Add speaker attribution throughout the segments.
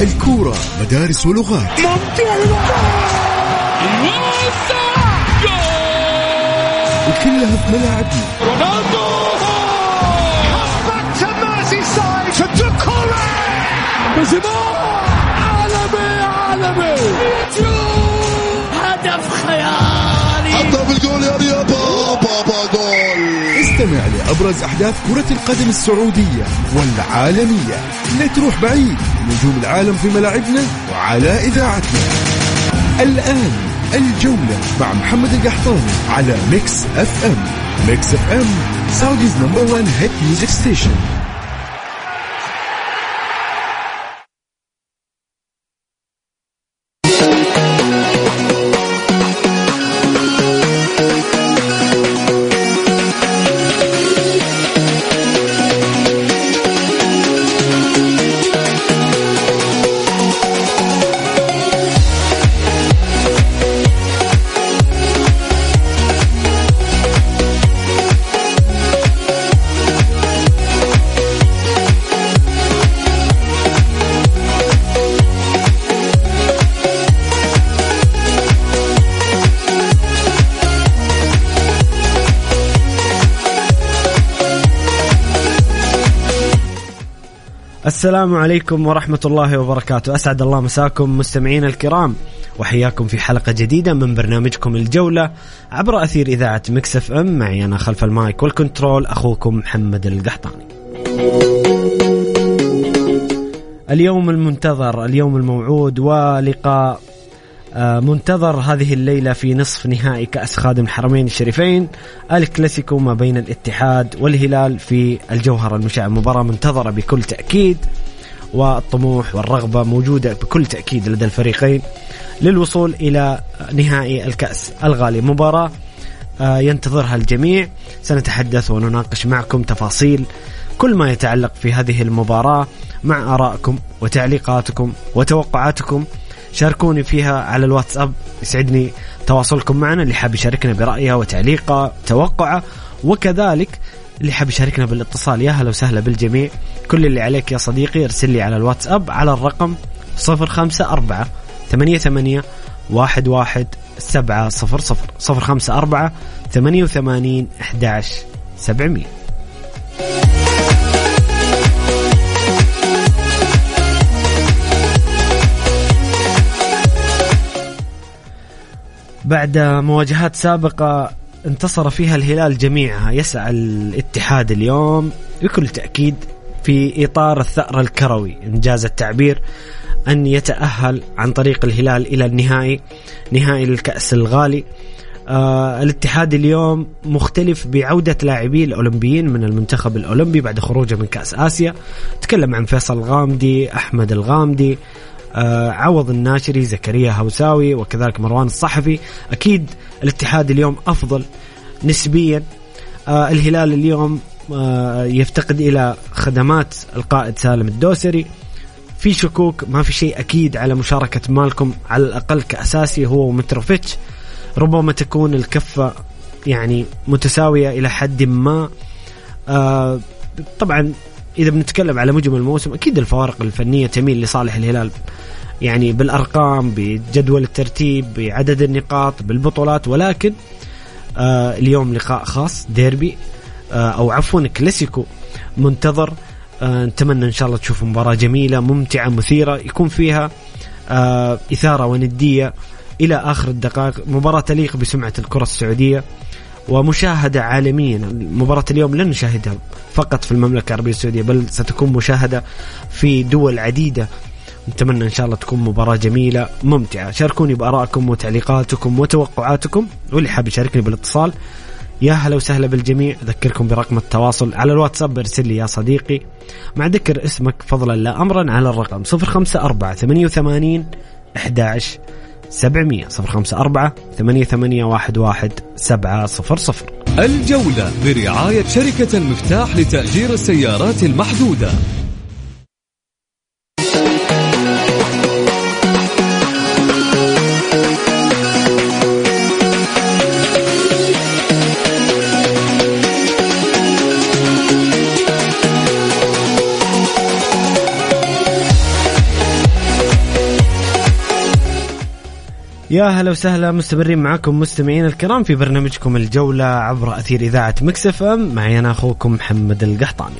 Speaker 1: الكورة مدارس ولغات. وكلها في ملاعبنا. رونالدو عالمي هدف خيالي. حطها بالجول يا بابا جول. استمع لأبرز أحداث كرة القدم السعودية والعالمية. لا تروح بعيد، نجوم العالم في ملاعبنا وعلى إذاعتنا. الآن الجولة مع محمد القحطاني على ميكس اف ام. ميكس اف ام سعوديز نمبر 1 هيت ميوزك ستيشن.
Speaker 2: السلام عليكم ورحمة الله وبركاته. أسعد الله مساكم مستمعين الكرام، وحياكم في حلقة جديدة من برنامجكم الجولة عبر أثير إذاعة ميكس اف ام. معي أنا خلف المايك والكنترول أخوكم محمد القحطاني. اليوم المنتظر، اليوم الموعود، ولقاء منتظر هذه الليلة في نصف نهائي كأس خادم الحرمين الشريفين، الكلاسيكو ما بين الاتحاد والهلال في الجوهرة المشعة. مباراة منتظرة بكل تأكيد، والطموح والرغبة موجودة بكل تأكيد لدى الفريقين للوصول إلى نهائي الكأس الغالي. مباراة ينتظرها الجميع. سنتحدث ونناقش معكم تفاصيل كل ما يتعلق في هذه المباراة مع آرائكم وتعليقاتكم وتوقعاتكم. شاركوني فيها على الواتساب، يسعدني تواصلكم معنا. اللي حاب يشاركنا برأيه وتعليقه توقعه، وكذلك اللي حاب يشاركنا بالاتصال، يا هلا وسهلا بالجميع. كل اللي عليك يا صديقي ارسل لي على الواتساب على الرقم 0548811700 0548811700. بعد مواجهات سابقة انتصر فيها الهلال جميعها، يسعى الاتحاد اليوم بكل تأكيد في إطار الثأر الكروي إنجاز التعبير أن يتأهل عن طريق الهلال إلى النهائي، نهائي الكأس الغالي. الاتحاد اليوم مختلف بعودة لاعبي الأولمبيين من المنتخب الأولمبي بعد خروجه من كأس آسيا. تكلم عن فيصل الغامدي، أحمد الغامدي، عوض الناشري، زكريا هوساوي، وكذلك مروان الصحفي. أكيد الاتحاد اليوم أفضل نسبيا. الهلال اليوم يفتقد إلى خدمات القائد سالم الدوسري. في شكوك، ما في شيء أكيد على مشاركة مالكم على الأقل كأساسي هو ومتروفيتش. ربما تكون الكفة يعني متساوية إلى حد ما. طبعا إذا بنتكلم على مجمل الموسم أكيد الفوارق الفنية تميل لصالح الهلال، يعني بالأرقام، بجدول الترتيب، بعدد النقاط، بالبطولات. ولكن اليوم لقاء خاص، ديربي أو عفوا كلاسيكو منتظر. نتمنى إن شاء الله تشوف مباراة جميلة ممتعة مثيرة، يكون فيها إثارة وندية إلى آخر الدقائق. مباراة تليق بسمعة الكرة السعودية ومشاهدة عالميا. مباراة اليوم لن نشاهدها فقط في المملكة العربية السعودية، بل ستكون مشاهدة في دول عديدة. نتمنى إن شاء الله تكون مباراة جميلة ممتعة. شاركوني بآرائكم وتعليقاتكم وتوقعاتكم، واللي حاب يشاركني بالاتصال يا هلا وسهلا بالجميع. أذكركم برقم التواصل على الواتساب، ارسل لي يا صديقي مع ذكر اسمك فضلا لا أمرا على الرقم 0548811700 0548811700.
Speaker 1: الجولة برعاية شركة المفتاح لتأجير السيارات المحدودة.
Speaker 2: يا هلا وسهلا، مستمرين معكم مستمعين الكرام في برنامجكم الجولة عبر أثير إذاعة ميكس اف ام. معي أنا أخوكم محمد القحطاني.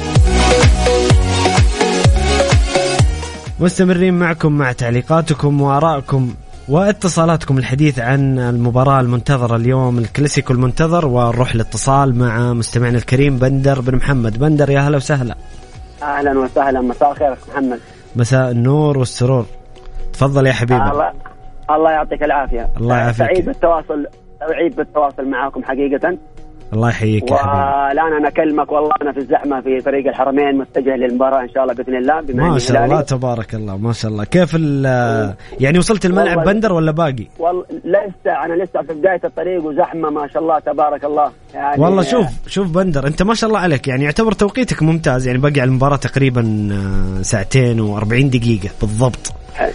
Speaker 2: مستمرين معكم مع تعليقاتكم وآرائكم واتصالاتكم الحديث عن المباراة المنتظرة اليوم، الكلاسيكو المنتظر. ونروح الاتصال مع مستمعنا الكريم بندر بن محمد. بندر يا هلا وسهلا.
Speaker 3: أهلا وسهلا، مساء الخير محمد.
Speaker 2: مساء النور والسرور، تفضل يا حبيبي.
Speaker 3: الله يعطيك العافية.
Speaker 2: الله يعافيك.
Speaker 3: سعيد بالتواصل معاكم حقيقة.
Speaker 2: الله يحييك يا حبيبي.
Speaker 3: والآن أنا أكلمك والله أنا في الزحمة في طريق الحرمين، متجه للمباراة إن شاء الله بإذن الله.
Speaker 2: ما شاء الله تبارك الله، ما شاء الله. كيف يعني وصلت الملعب بندر ولا باقي؟
Speaker 3: والله أنا لسه في بداية الطريق وزحمة ما شاء الله تبارك الله يعني.
Speaker 2: والله شوف بندر، أنت ما شاء الله عليك، يعني يعتبر توقيتك ممتاز، يعني باقي على المباراة تقريبا 2 ساعة و40 دقيقة بالضبط.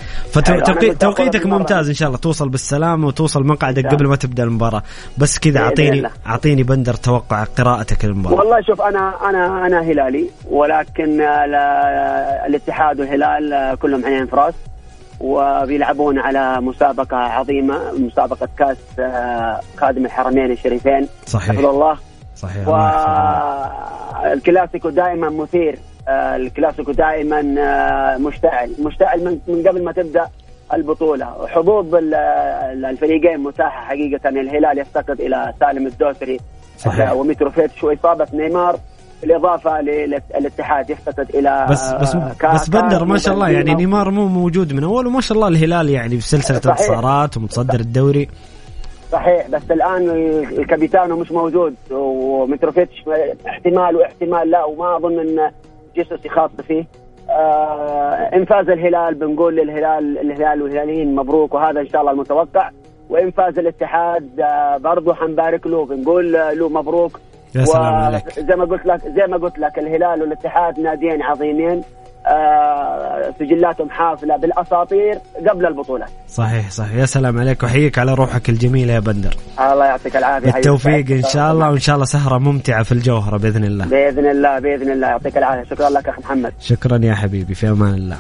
Speaker 2: فتوقيتك ممتاز إن شاء الله، توصل بالسلامة وتوصل مقعدك قبل ما تبدأ المباراة. بس كذا أعطيني بندر توقع قراءتك للمباراة.
Speaker 3: والله شوف أنا هلالي، ولكن الاتحاد والهلال كلهم عينين في راس، وبيلعبون على مسابقة عظيمة، مسابقة كاس خادم الحرمين الشريفين.
Speaker 2: صحيح
Speaker 3: الله.
Speaker 2: صحيح.
Speaker 3: والكلاسيكو دائما مثير، الكلاسيكو دائما مشتعل من قبل ما تبدأ البطولة. حظوظ الفريقين متاحة حقيقة. الهلال يفتقد إلى سالم الدوسري وميتروفيتش وإصابة نيمار، بالإضافة للاتحاد يفتقد إلى
Speaker 2: بس بندر ما شاء الله، يعني نيمار مو موجود من أول، وما شاء الله الهلال يعني بسلسلة انتصارات ومتصدر الدوري.
Speaker 3: صحيح، بس الآن الكابيتانو مش موجود، وميتروفيتش احتمال واحتمال لا، وما أظن أن جيسوس يخاطب فيه. إن فاز الهلال بنقول للهلال والهلاليين مبروك، وهذا إن شاء الله المتوقع. وإن فاز الاتحاد برضو حنبارك له، بنقول له مبروك.
Speaker 2: يا سلام عليك.
Speaker 3: زي ما قلت لك الهلال والاتحاد ناديين عظيمين، سجلاتهم حافلة بالأساطير قبل البطولة.
Speaker 2: صحيح. يا سلام عليك، وحييك على روحك الجميلة يا بندر.
Speaker 3: الله يعطيك العافية.
Speaker 2: بالتوفيق إن شاء الله، وإن شاء الله سهرة ممتعة في الجوهرة بإذن الله.
Speaker 3: بإذن الله يعطيك العافية. شكرا لك أخي محمد.
Speaker 2: شكرا يا حبيبي، في أمان الله.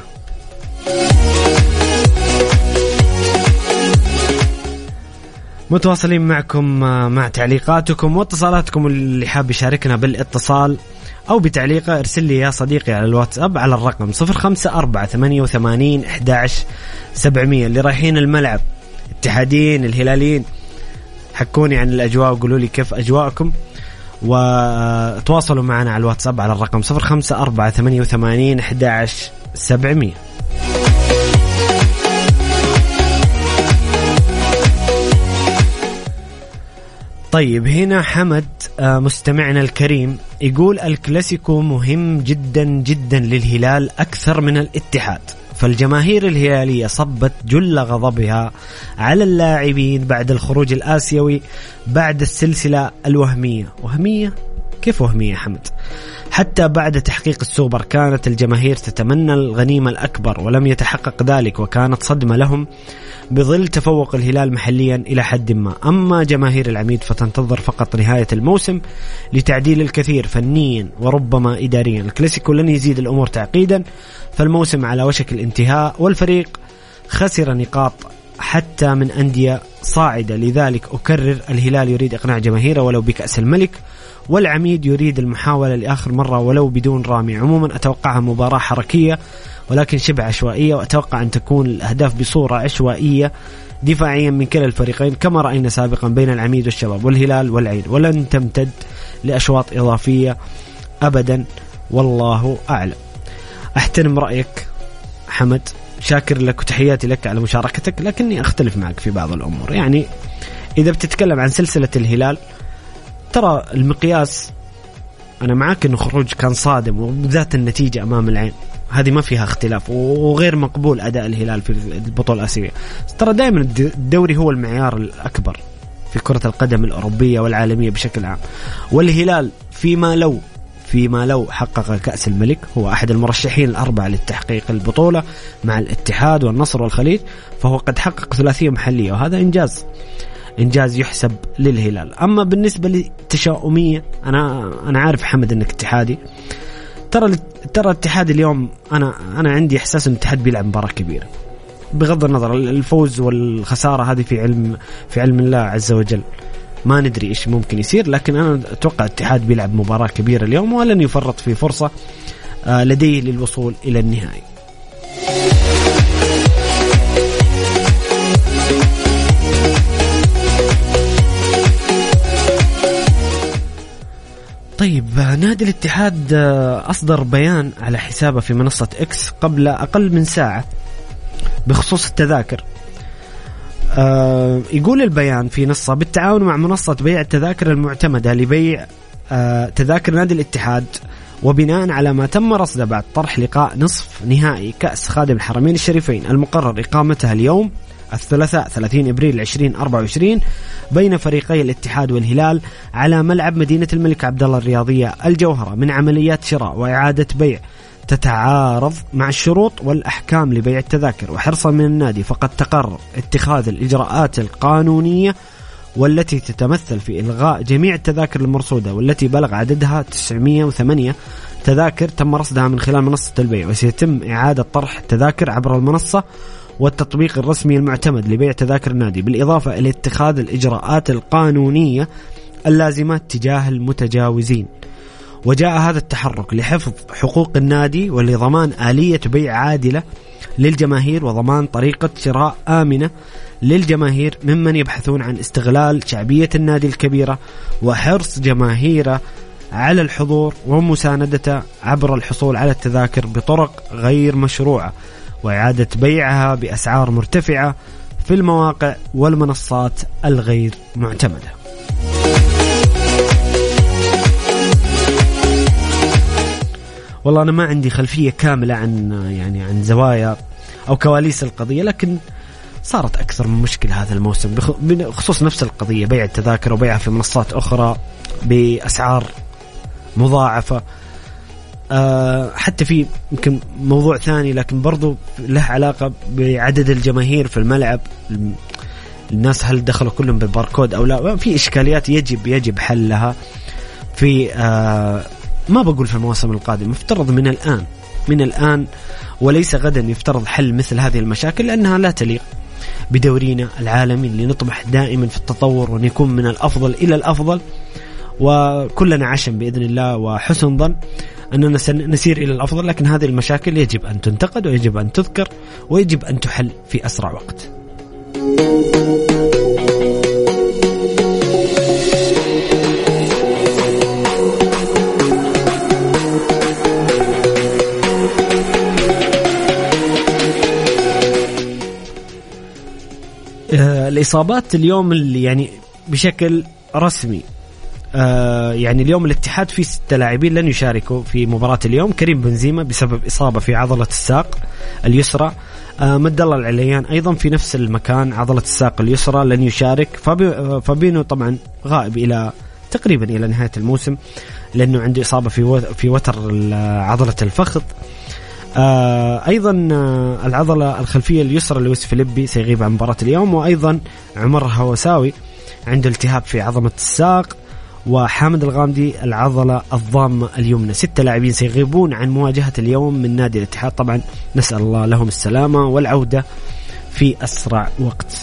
Speaker 2: متواصلين معكم مع تعليقاتكم واتصالاتكم. اللي حاب يشاركنا بالاتصال أو بتعليقه ارسل لي يا صديقي على الواتساب على الرقم 0548811700. اللي رايحين الملعب، اتحادين الهلاليين، حكوني عن الأجواء وقولوا لي كيف أجواءكم، وتواصلوا معنا على الواتساب على الرقم 0548811700. طيب هنا حمد مستمعنا الكريم يقول الكلاسيكو مهم جدا جدا للهلال أكثر من الاتحاد، فالجماهير الهلالية صبت جل غضبها على اللاعبين بعد الخروج الآسيوي بعد السلسلة الوهمية. وهمية؟ كيف وهمية حمد؟ حتى بعد تحقيق السوبر كانت الجماهير تتمنى الغنيمة الأكبر ولم يتحقق ذلك، وكانت صدمة لهم بظل تفوق الهلال محليا إلى حد ما. أما جماهير العميد فتنتظر فقط نهاية الموسم لتعديل الكثير فنيا وربما إداريا. الكلاسيكو لن يزيد الأمور تعقيدا، فالموسم على وشك الانتهاء، والفريق خسر نقاط حتى من أندية صاعدة. لذلك أكرر، الهلال يريد إقناع جماهيره ولو بكأس الملك، والعميد يريد المحاولة لآخر مرة ولو بدون رامي. عموما أتوقعها مباراة حركية ولكن شبه عشوائية، وأتوقع أن تكون الأهداف بصورة عشوائية دفاعيا من كلا الفريقين كما رأينا سابقا بين العميد والشباب والهلال والعين، ولن تمتد لأشواط إضافية أبدا، والله أعلم. أحترم رأيك حمد، شاكر لك وتحياتي لك على مشاركتك، لكني أختلف معك في بعض الأمور. يعني إذا بتتكلم عن سلسلة الهلال، ترى المقياس أنا معاك أنه خروج كان صادم، وبذات النتيجة أمام العين هذه ما فيها اختلاف، وغير مقبول أداء الهلال في البطولة الآسيوية. ترى دائما الدوري هو المعيار الأكبر في كرة القدم الأوروبية والعالمية بشكل عام، والهلال فيما لو حقق كأس الملك هو أحد المرشحين الأربعة للتحقيق البطولة مع الاتحاد والنصر والخليج، فهو قد حقق ثلاثية محلية، وهذا إنجاز يحسب للهلال. أما بالنسبة للتشاؤمية، أنا عارف حمد أنك اتحادي. ترى الاتحاد اليوم أنا عندي إحساس أن الاتحاد بيلعب مباراة كبيرة، بغض النظر الفوز والخسارة هذه في علم الله عز وجل، ما ندري إيش ممكن يصير، لكن أنا أتوقع الاتحاد بيلعب مباراة كبيرة اليوم ولن يفرط في فرصة لديه للوصول إلى النهائي. طيب، نادي الاتحاد أصدر بيان على حسابه في منصة إكس قبل أقل من ساعة بخصوص التذاكر. يقول البيان في نصه: بالتعاون مع منصة بيع التذاكر المعتمدة لبيع تذاكر نادي الاتحاد، وبناء على ما تم رصده بعد طرح لقاء نصف نهائي كأس خادم الحرمين الشريفين المقرر إقامتها اليوم الثلاثاء 30 إبريل 2024 بين فريقي الاتحاد والهلال على ملعب مدينة الملك عبدالله الرياضية الجوهرة، من عمليات شراء وإعادة بيع تتعارض مع الشروط والأحكام لبيع التذاكر، وحرصا من النادي فقد تقرر اتخاذ الإجراءات القانونية والتي تتمثل في إلغاء جميع التذاكر المرصودة، والتي بلغ عددها 908 تذاكر تم رصدها من خلال منصة البيع، وسيتم إعادة طرح التذاكر عبر المنصة والتطبيق الرسمي المعتمد لبيع تذاكر النادي، بالإضافة إلى اتخاذ الإجراءات القانونية اللازمة تجاه المتجاوزين. وجاء هذا التحرك لحفظ حقوق النادي ولضمان آلية بيع عادلة للجماهير وضمان طريقة شراء آمنة للجماهير ممن يبحثون عن استغلال شعبية النادي الكبيرة وحرص جماهيره على الحضور ومساندته عبر الحصول على التذاكر بطرق غير مشروعة وإعادة بيعها بأسعار مرتفعة في المواقع والمنصات الغير معتمدة. والله أنا ما عندي خلفية كاملة عن زوايا أو كواليس القضية، لكن صارت أكثر من مشكلة هذا الموسم بخصوص نفس القضية، بيع التذاكر وبيعها في منصات أخرى بأسعار مضاعفة. حتى في يمكن موضوع ثاني لكن برضو له علاقة بعدد الجماهير في الملعب، الناس هل دخلوا كلهم بالباركود أو لا؟ في إشكاليات يجب حلها في ما بقول في المواسم القادمة، مفترض من الآن وليس غدا يفترض حل مثل هذه المشاكل، لأنها لا تليق بدورينا العالمي اللي نطمح دائما في التطور وأن يكون من الأفضل إلى الأفضل، وكلنا عشم بإذن الله وحسن ظن أننا سنسير إلى الأفضل. لكن هذه المشاكل يجب أن تنتقد ويجب أن تذكر ويجب أن تحل في أسرع وقت. الإصابات اليوم اللي يعني بشكل رسمي، يعني اليوم الاتحاد في 6 لاعبين لن يشاركوا في مباراة اليوم: كريم بنزيما بسبب إصابة في عضلة الساق اليسرى، مد الله العليان أيضا في نفس المكان عضلة الساق اليسرى لن يشارك، فابينو طبعا غائب إلى تقريبا إلى نهاية الموسم لأنه عنده إصابة في وتر عضلة الفخذ. أيضا العضلة الخلفية اليسرى لويس فيليبي سيغيب عن مباراة اليوم، وأيضا عمر هوساوي عنده التهاب في عظمة الساق، وحامد الغامدي العضلة الضامة اليمنى. 6 لاعبين سيغيبون عن مواجهة اليوم من نادي الاتحاد، طبعا نسأل الله لهم السلامة والعودة في أسرع وقت.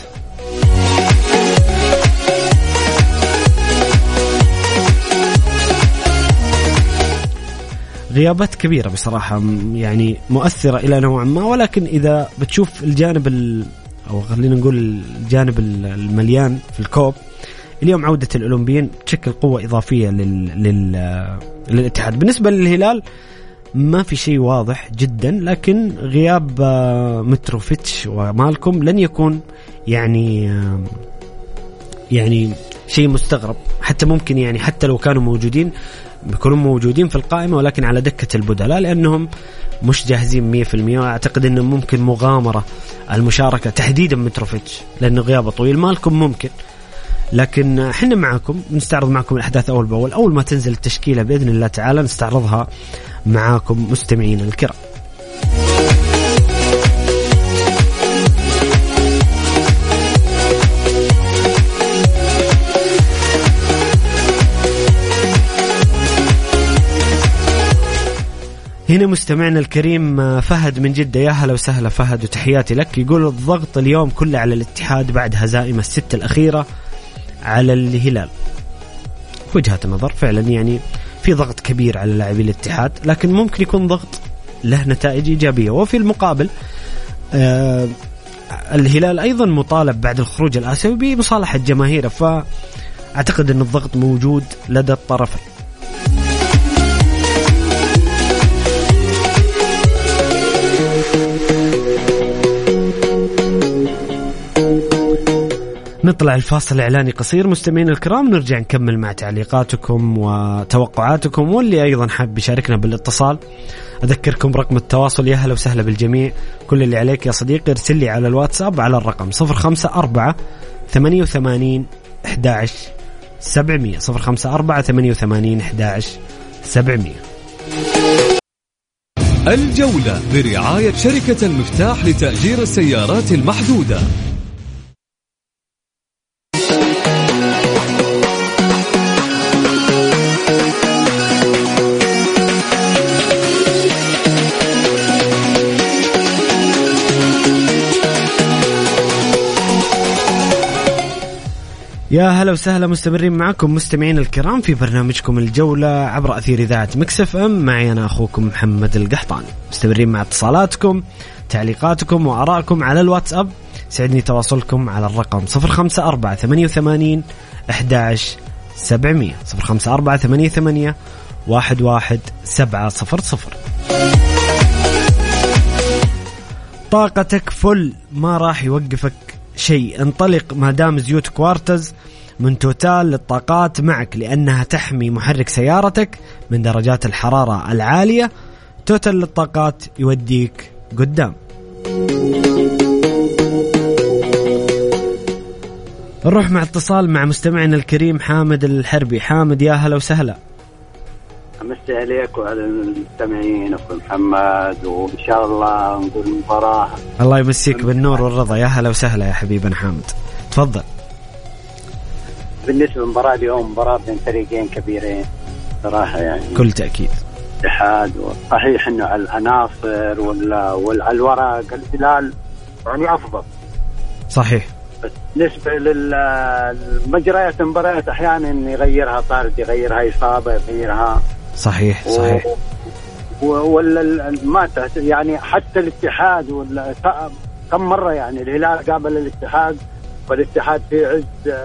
Speaker 2: غيابات كبيرة بصراحة، يعني مؤثرة إلى نوع ما، ولكن إذا بتشوف الجانب أو خلينا نقول الجانب المليان في الكوب، اليوم عودة الأولمبيين تشكل قوة إضافية للاتحاد. بالنسبة للهلال ما في شيء واضح جدا، لكن غياب متروفيتش ومالكم لن يكون يعني شيء مستغرب، حتى ممكن يعني حتى لو كانوا موجودين بيكونوا موجودين في القائمة ولكن على دكة البدلاء لأنهم مش جاهزين 100%. وأعتقد أنه ممكن مغامرة المشاركة تحديدا متروفيتش لأنه غيابه طويل. مالكم ممكن، لكن احنا معكم نستعرض معكم الأحداث أول بأول. أول ما تنزل التشكيلة بإذن الله تعالى نستعرضها معاكم مستمعين الكرام. هنا مستمعنا الكريم فهد من جدة، يا هلا وسهلا فهد وتحياتي لك. يقول الضغط اليوم كله على الاتحاد بعد هزائم الست الأخيرة على الهلال. وجهة نظر فعلا، يعني في ضغط كبير على لاعبي الاتحاد، لكن ممكن يكون ضغط له نتائج إيجابية. وفي المقابل الهلال أيضا مطالب بعد الخروج الآسيوي بمصالحة جماهيره، فأعتقد أن الضغط موجود لدى الطرفين. نطلع الفاصل الإعلاني قصير مستمعين الكرام، نرجع نكمل مع تعليقاتكم وتوقعاتكم، واللي أيضا حاب يشاركنا بالاتصال أذكركم رقم التواصل. يا هلا وسهلا بالجميع. كل اللي عليك يا صديقي ارسل لي على الواتساب على الرقم 054-88-11-700 054-88-11-700.
Speaker 1: الجولة برعاية شركة المفتاح لتأجير السيارات المحدودة.
Speaker 2: يا هلا وسهلا، مستمرين معكم مستمعين الكرام في برنامجكم الجولة عبر أثير إذاعة ميكس اف ام. معي أنا أخوكم محمد القحطاني. مستمرين مع اتصالاتكم، تعليقاتكم وآرائكم على الواتساب. سعدني تواصلكم على الرقم 054-88-11-700 054-88-11-700. طاقتك فل، ما راح يوقفك شيء. انطلق ما دام زيوت كوارتز من توتال للطاقات معك، لأنها تحمي محرك سيارتك من درجات الحرارة العالية. توتال للطاقات يوديك قدام. نروح مع اتصال مع مستمعنا الكريم حامد الحربي. حامد يا هلا وسهلا.
Speaker 4: أمسي عليك وعلى المستمعين أخو محمد، وإن شاء الله نقول مباراة.
Speaker 2: الله يمسيك بالنور والرضا. يا هلا وسهلا يا حبيبنا حامد، تفضل.
Speaker 4: بالنسبة للمباراة اليوم مباراة بين فريقين كبيرين صراحة، يعني
Speaker 2: كل تأكيد
Speaker 4: اتحاد. صحيح إنه على العناصر وعلى الورق الهلال يعني أفضل،
Speaker 2: صحيح،
Speaker 4: بس بالنسبة للمجريات المباريات أحيانا يغيرها طارد، يغيرها إصابة، يغيرها.
Speaker 2: صحيح
Speaker 4: ولا ما يعني حتى الاتحاد ولا كم مرة يعني الهلال قابل الاتحاد والاتحاد في عز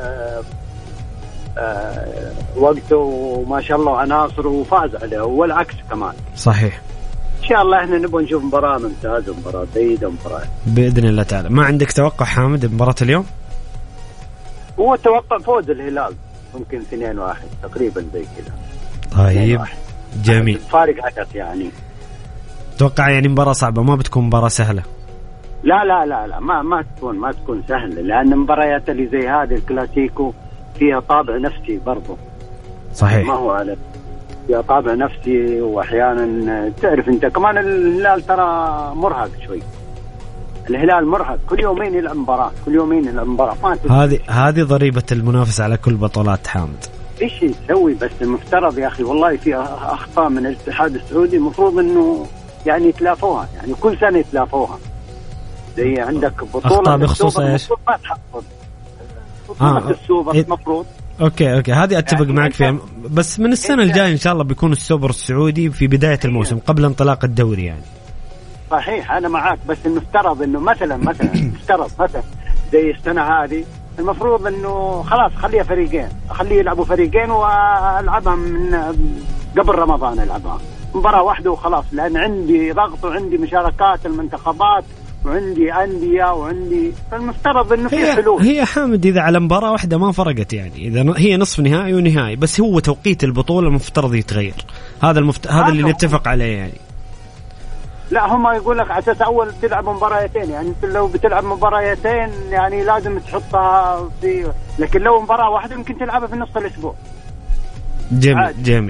Speaker 4: وقته وما شاء الله عناصره وفاز عليه، والعكس كمان.
Speaker 2: صحيح.
Speaker 4: إن شاء الله إحنا نبغى نشوف مباراة ممتازة ومباراة جيدة ومباراة
Speaker 2: بإذن الله تعالى. ما عندك توقع حامد مباراة اليوم؟
Speaker 4: هو توقع فوز الهلال ممكن 2-1 تقريبا زي كذا.
Speaker 2: طيب جميل.
Speaker 4: فارق عدد يعني.
Speaker 2: توقع يعني مباراة صعبة، ما بتكون مباراة سهلة.
Speaker 4: لا لا لا لا ما تكون سهلة، لأن مباريات اللي زي هذه الكلاسيكو فيها طابع نفسي برضو.
Speaker 2: صحيح.
Speaker 4: ما هو على فيها طابع نفسي، وأحيانا تعرف أنت كمان الهلال ترى مرهق شوي. الهلال مرهق، كل يومين يلعب مباراة، كل يومين يلعب مباراة.
Speaker 2: هذه ضريبة المنافسة على كل بطولات حامد.
Speaker 4: ايش يسوي؟ بس المفترض يا اخي والله في اخطاء من الاتحاد السعودي، المفروض انه يعني يتلافوها، يعني كل سنه يتلافوها. زي عندك بطوله
Speaker 2: اخطاء بخصوص ايش؟
Speaker 4: ما تحصل بطوله السوبر المفروض.
Speaker 2: اوكي هذه اتفق يعني معك فيها، بس من السنه الجايه ان شاء الله بيكون السوبر السعودي في بدايه الموسم قبل انطلاق الدوري يعني.
Speaker 4: صحيح انا معاك، بس المفترض انه مثلا مفترض مثلا زي السنه هذه المفروض انه خلاص خليها فريقين، خليه يلعبوا فريقين والعبها من قبل رمضان، العبها مباراة واحدة وخلاص، لان عندي ضغط وعندي مشاركات المنتخبات وعندي أندية وعندي، فالمفترض انه في حلول.
Speaker 2: هي حامد اذا على مباراة واحدة ما فرقت، يعني اذا هي نصف نهائي ونهائي، بس هو توقيت البطولة المفترض يتغير. هذا هذا اللي نتفق عليه يعني.
Speaker 4: لا هم يقول لك على اساس اول تلعب مباراتين، يعني انت لو بتلعب مباراتين يعني لازم تحطها في، لكن لو مباراه واحده يمكن تلعبها في نص الاسبوع.
Speaker 2: جميل.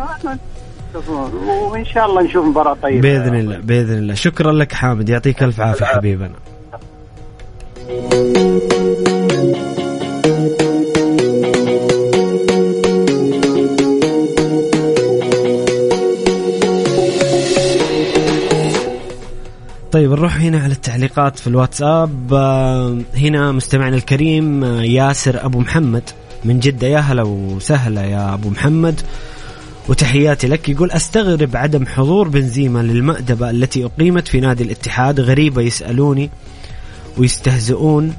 Speaker 4: وان شاء الله نشوف مباراه طيبه
Speaker 2: باذن الله. شكرا لك حامد، يعطيك الف عافيه حبيبنا. طيب نروح هنا على التعليقات في الواتساب. هنا مستمعنا الكريم ياسر أبو محمد من جدة، يا هلا وسهلا يا أبو محمد وتحياتي لك. يقول أستغرب عدم حضور بنزيما للمأدبة التي أقيمت في نادي الاتحاد، غريبة يسألوني ويستهزئون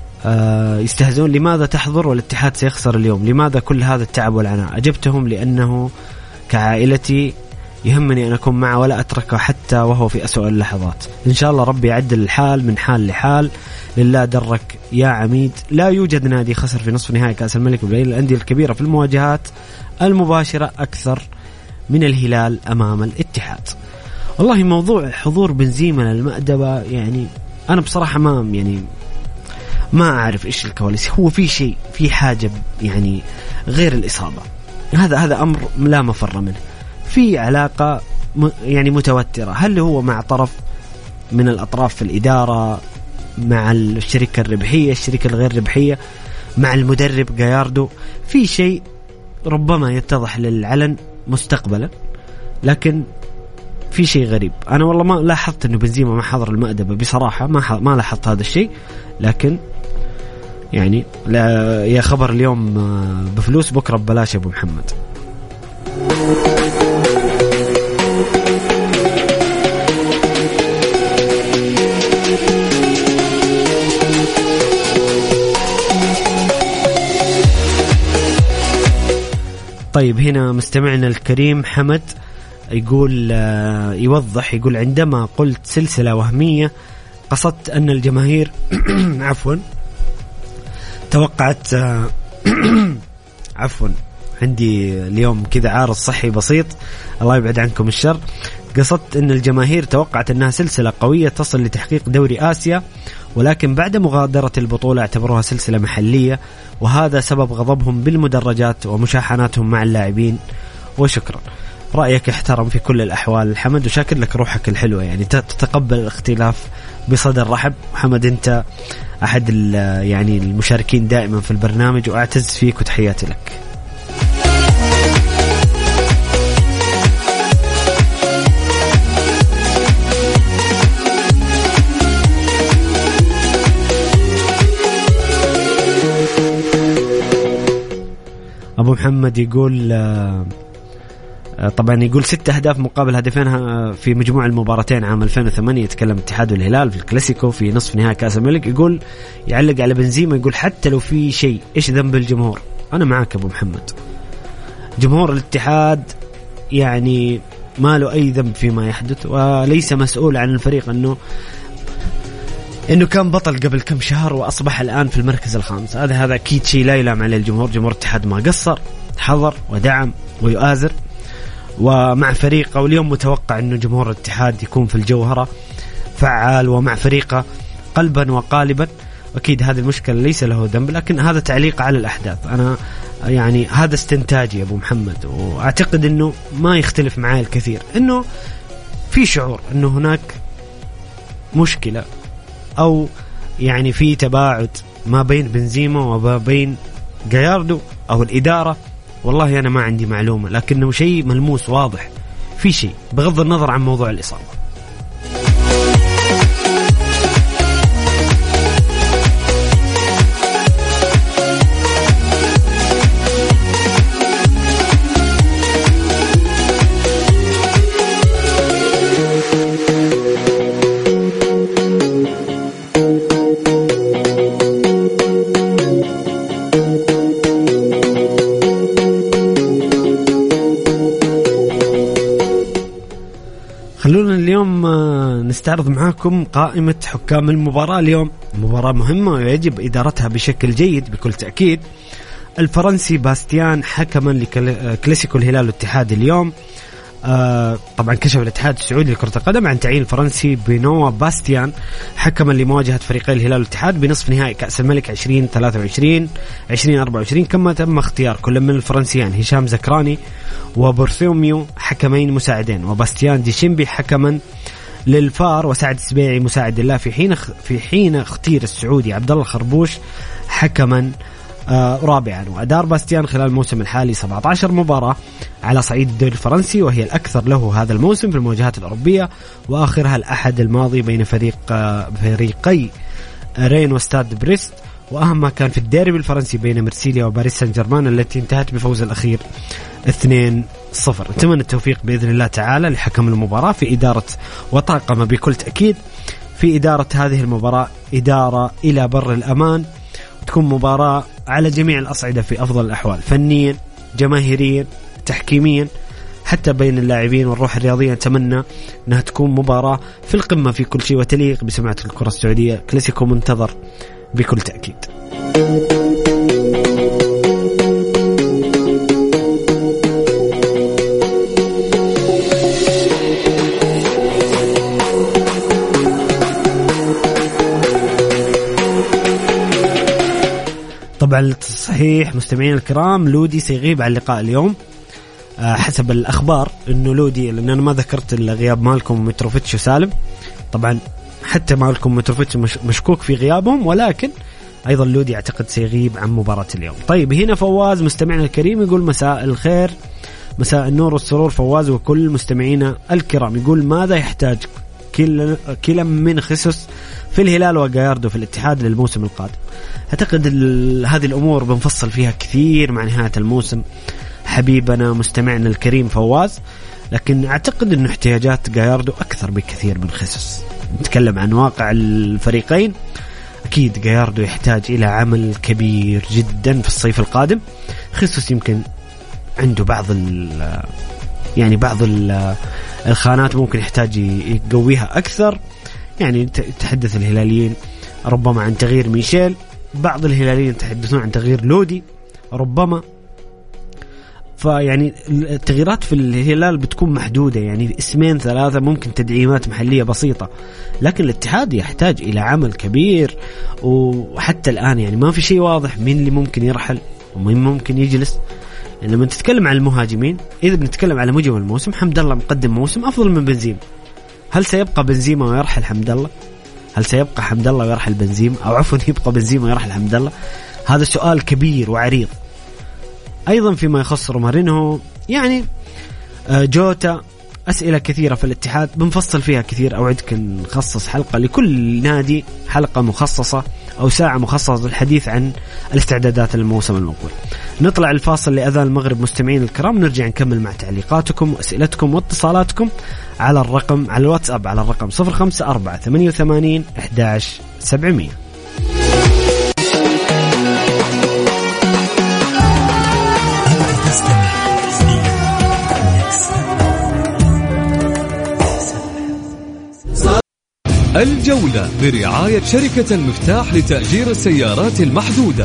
Speaker 2: لماذا تحضر والاتحاد سيخسر اليوم، لماذا كل هذا التعب والعناء؟ أجبتهم لأنه كعائلتي يهمني أن أكون معه ولا أتركه حتى وهو في أسوأ اللحظات. إن شاء الله ربي يعدل الحال من حال لحال، لله درك يا عميد. لا يوجد نادي خسر في نصف نهائي كأس الملك وبين الأندية الكبيرة في المواجهات المباشرة أكثر من الهلال أمام الاتحاد. والله موضوع حضور بنزيما للمأدبة يعني أنا بصراحة ما أعرف إيش الكواليس. هو في شيء، في حاجة يعني غير الإصابة، هذا أمر لا مفر منه. في علاقة يعني متوترة، هل هو مع طرف من الأطراف في الإدارة، مع الشركة الربحية، الشركة الغير ربحية، مع المدرب جاياردو؟ في شيء ربما يتضح للعلن مستقبلا، لكن في شيء غريب. أنا والله ما لاحظت أنه بنزيما ما حضر المأدبة بصراحة، ما لاحظت هذا الشيء، لكن يعني لا يا خبر اليوم بفلوس بكرة ببلاش يا أبو محمد. طيب هنا مستمعنا الكريم حمد يقول يقول عندما قلت سلسلة وهمية قصدت أن الجماهير عفوا توقعت عفوا عندي اليوم كذا عارض صحي بسيط، الله يبعد عنكم الشر. قصدت أن الجماهير توقعت أنها سلسلة قوية تصل لتحقيق دوري آسيا، ولكن بعد مغادرة البطولة اعتبروها سلسلة محلية، وهذا سبب غضبهم بالمدرجات ومشاحناتهم مع اللاعبين. وشكرا، رأيك احترم في كل الأحوال الحمد، وشاكر لك روحك الحلوة يعني تتقبل الاختلاف بصدر رحب. محمد أنت أحد يعني المشاركين دائما في البرنامج وأعتز فيك وتحياتي لك. أبو محمد يقول طبعا يقول 6 أهداف مقابل هدفين في مجموع المباراتين عام 2008. يتكلم الاتحاد والهلال في الكلاسيكو في نصف نهائي كأس الملك. يقول يعلق على بنزيما، يقول حتى لو في شيء إيش ذنب الجمهور؟ أنا معك أبو محمد، جمهور الاتحاد يعني ما له أي ذنب فيما يحدث، وليس مسؤول عن الفريق إنه كان بطل قبل كم شهر وأصبح الآن في المركز الخامس. هذا أكيد شيء لا يلام عليه الجمهور. جمهور الاتحاد ما قصر، حضر ودعم ويؤازر ومع فريقه، واليوم متوقع أنه جمهور الاتحاد يكون في الجوهرة فعال ومع فريقه قلبا وقالبا. أكيد هذه المشكلة ليس له ذنب، لكن هذا تعليق على الأحداث. أنا يعني هذا استنتاجي يا أبو محمد، وأعتقد أنه ما يختلف معي الكثير، أنه في شعور أنه هناك مشكلة أو يعني في تباعد ما بين بنزيما وما بين جاياردو أو الإدارة. والله أنا ما عندي معلومة، لكنه شيء ملموس واضح، في شيء بغض النظر عن موضوع الإصابة. خلونا اليوم نستعرض معاكم قائمة حكام المباراة. اليوم مباراة مهمة ويجب إدارتها بشكل جيد بكل تأكيد. الفرنسي باستيان حكما لكلاسيكو الهلال والاتحاد اليوم. طبعا كشف الاتحاد السعودي لكرة القدم عن تعيين الفرنسي بنوا باستيان حكما لمواجهة فريقي الهلال والاتحاد بنصف نهائي كأس الملك 2023-2024. كما تم اختيار كل من الفرنسيين هشام زكراني وبرثوميو حكمين مساعدين، وباستيان ديشيمبي حكما للفار، وسعد السبيعي مساعد الله، في حين اختير السعودي عبد الله خربوش حكما رابعا، وأدار باستيان خلال الموسم الحالي 17 مباراة على صعيد الدوري الفرنسي، وهي الأكثر له هذا الموسم في المواجهات الأوروبية، وآخرها الأحد الماضي بين فريقي رين وستاد بريست، وأهم ما كان في الديربي الفرنسي بين مرسيليا وباريس سان جيرمان التي انتهت بفوز الأخير 2-0. نتمنى التوفيق بإذن الله تعالى لحكم المباراة في إدارة، وطاقم بكل تأكيد في إدارة هذه المباراة إدارة إلى بر الأمان، تكون مباراة على جميع الأصعدة في أفضل الأحوال، فنيا، جماهيريا، تحكيميا، حتى بين اللاعبين والروح الرياضية. نتمنى أنها تكون مباراة في القمة في كل شيء وتليق بسمعة الكرة السعودية. كلاسيكو منتظر بكل تأكيد. طبعا صحيح مستمعين الكرام، لودي سيغيب عن اللقاء اليوم حسب الأخبار، إنه لودي، لأن أنا ما ذكرت غياب مالكم ومتروفيتش وسالم. طبعا حتى مالكم ومتروفيتش مشكوك في غيابهم، ولكن أيضا لودي أعتقد سيغيب عن مباراة اليوم. طيب هنا فواز مستمعنا الكريم يقول مساء الخير، مساء النور والسرور فواز وكل مستمعينا الكرام. يقول ماذا يحتاج كلا من خصوص في الهلال وغاياردو في الاتحاد للموسم القادم؟ أعتقد هذه الأمور بنفصل فيها كثير مع نهاية الموسم حبيبنا مستمعنا الكريم فواز، لكن أعتقد أن احتياجات غاياردو أكثر بكثير من خصوص. نتكلم عن واقع الفريقين، أكيد غاياردو يحتاج إلى عمل كبير جدا في الصيف القادم. خصوص يمكن عنده بعض الخانات ممكن يحتاج يقويها أكثر. يعني تحدث الهلاليين ربما عن تغيير ميشيل، بعض الهلاليين يتحدثون عن تغيير لودي ربما. فيعني التغييرات في الهلال بتكون محدودة، يعني اسمين ثلاثة، ممكن تدعيمات محلية بسيطة، لكن الاتحاد يحتاج إلى عمل كبير. وحتى الآن يعني ما في شيء واضح مين اللي ممكن يرحل ومين ممكن يجلس. يعني لما تتكلم عن المهاجمين، إذا بنتكلم على مجمل الموسم، حمد الله مقدم موسم أفضل من بنزيما. هل سيبقى بنزيما ويرحل حمد الله؟ هل سيبقى حمد الله ويرحل بنزيما، أو عفوا يبقى بنزيما ويرحل حمد الله؟ هذا سؤال كبير وعريض. أيضا فيما يخص رومارينو، يعني جوتا، أسئلة كثيرة في الاتحاد بنفصل فيها كثير. أوعدك نخصص حلقة لكل نادي، حلقة مخصصة أو ساعة مخصصة للحديث عن الاستعدادات للموسم المقبل. نطلع الفاصل لأذان المغرب مستمعين الكرام، نرجع نكمل مع تعليقاتكم وأسئلتكم واتصالاتكم على الواتساب على الرقم 0548811700.
Speaker 1: الجولة برعاية شركة المفتاح لتأجير السيارات المحدودة.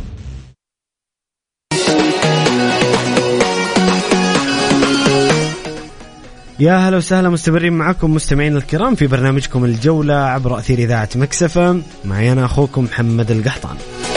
Speaker 2: يا هلا وسهلا، مستمرين معكم مستمعين الكرام في برنامجكم الجولة عبر أثير إذاعة مكس اف ام. معي أنا أخوكم محمد القحطان،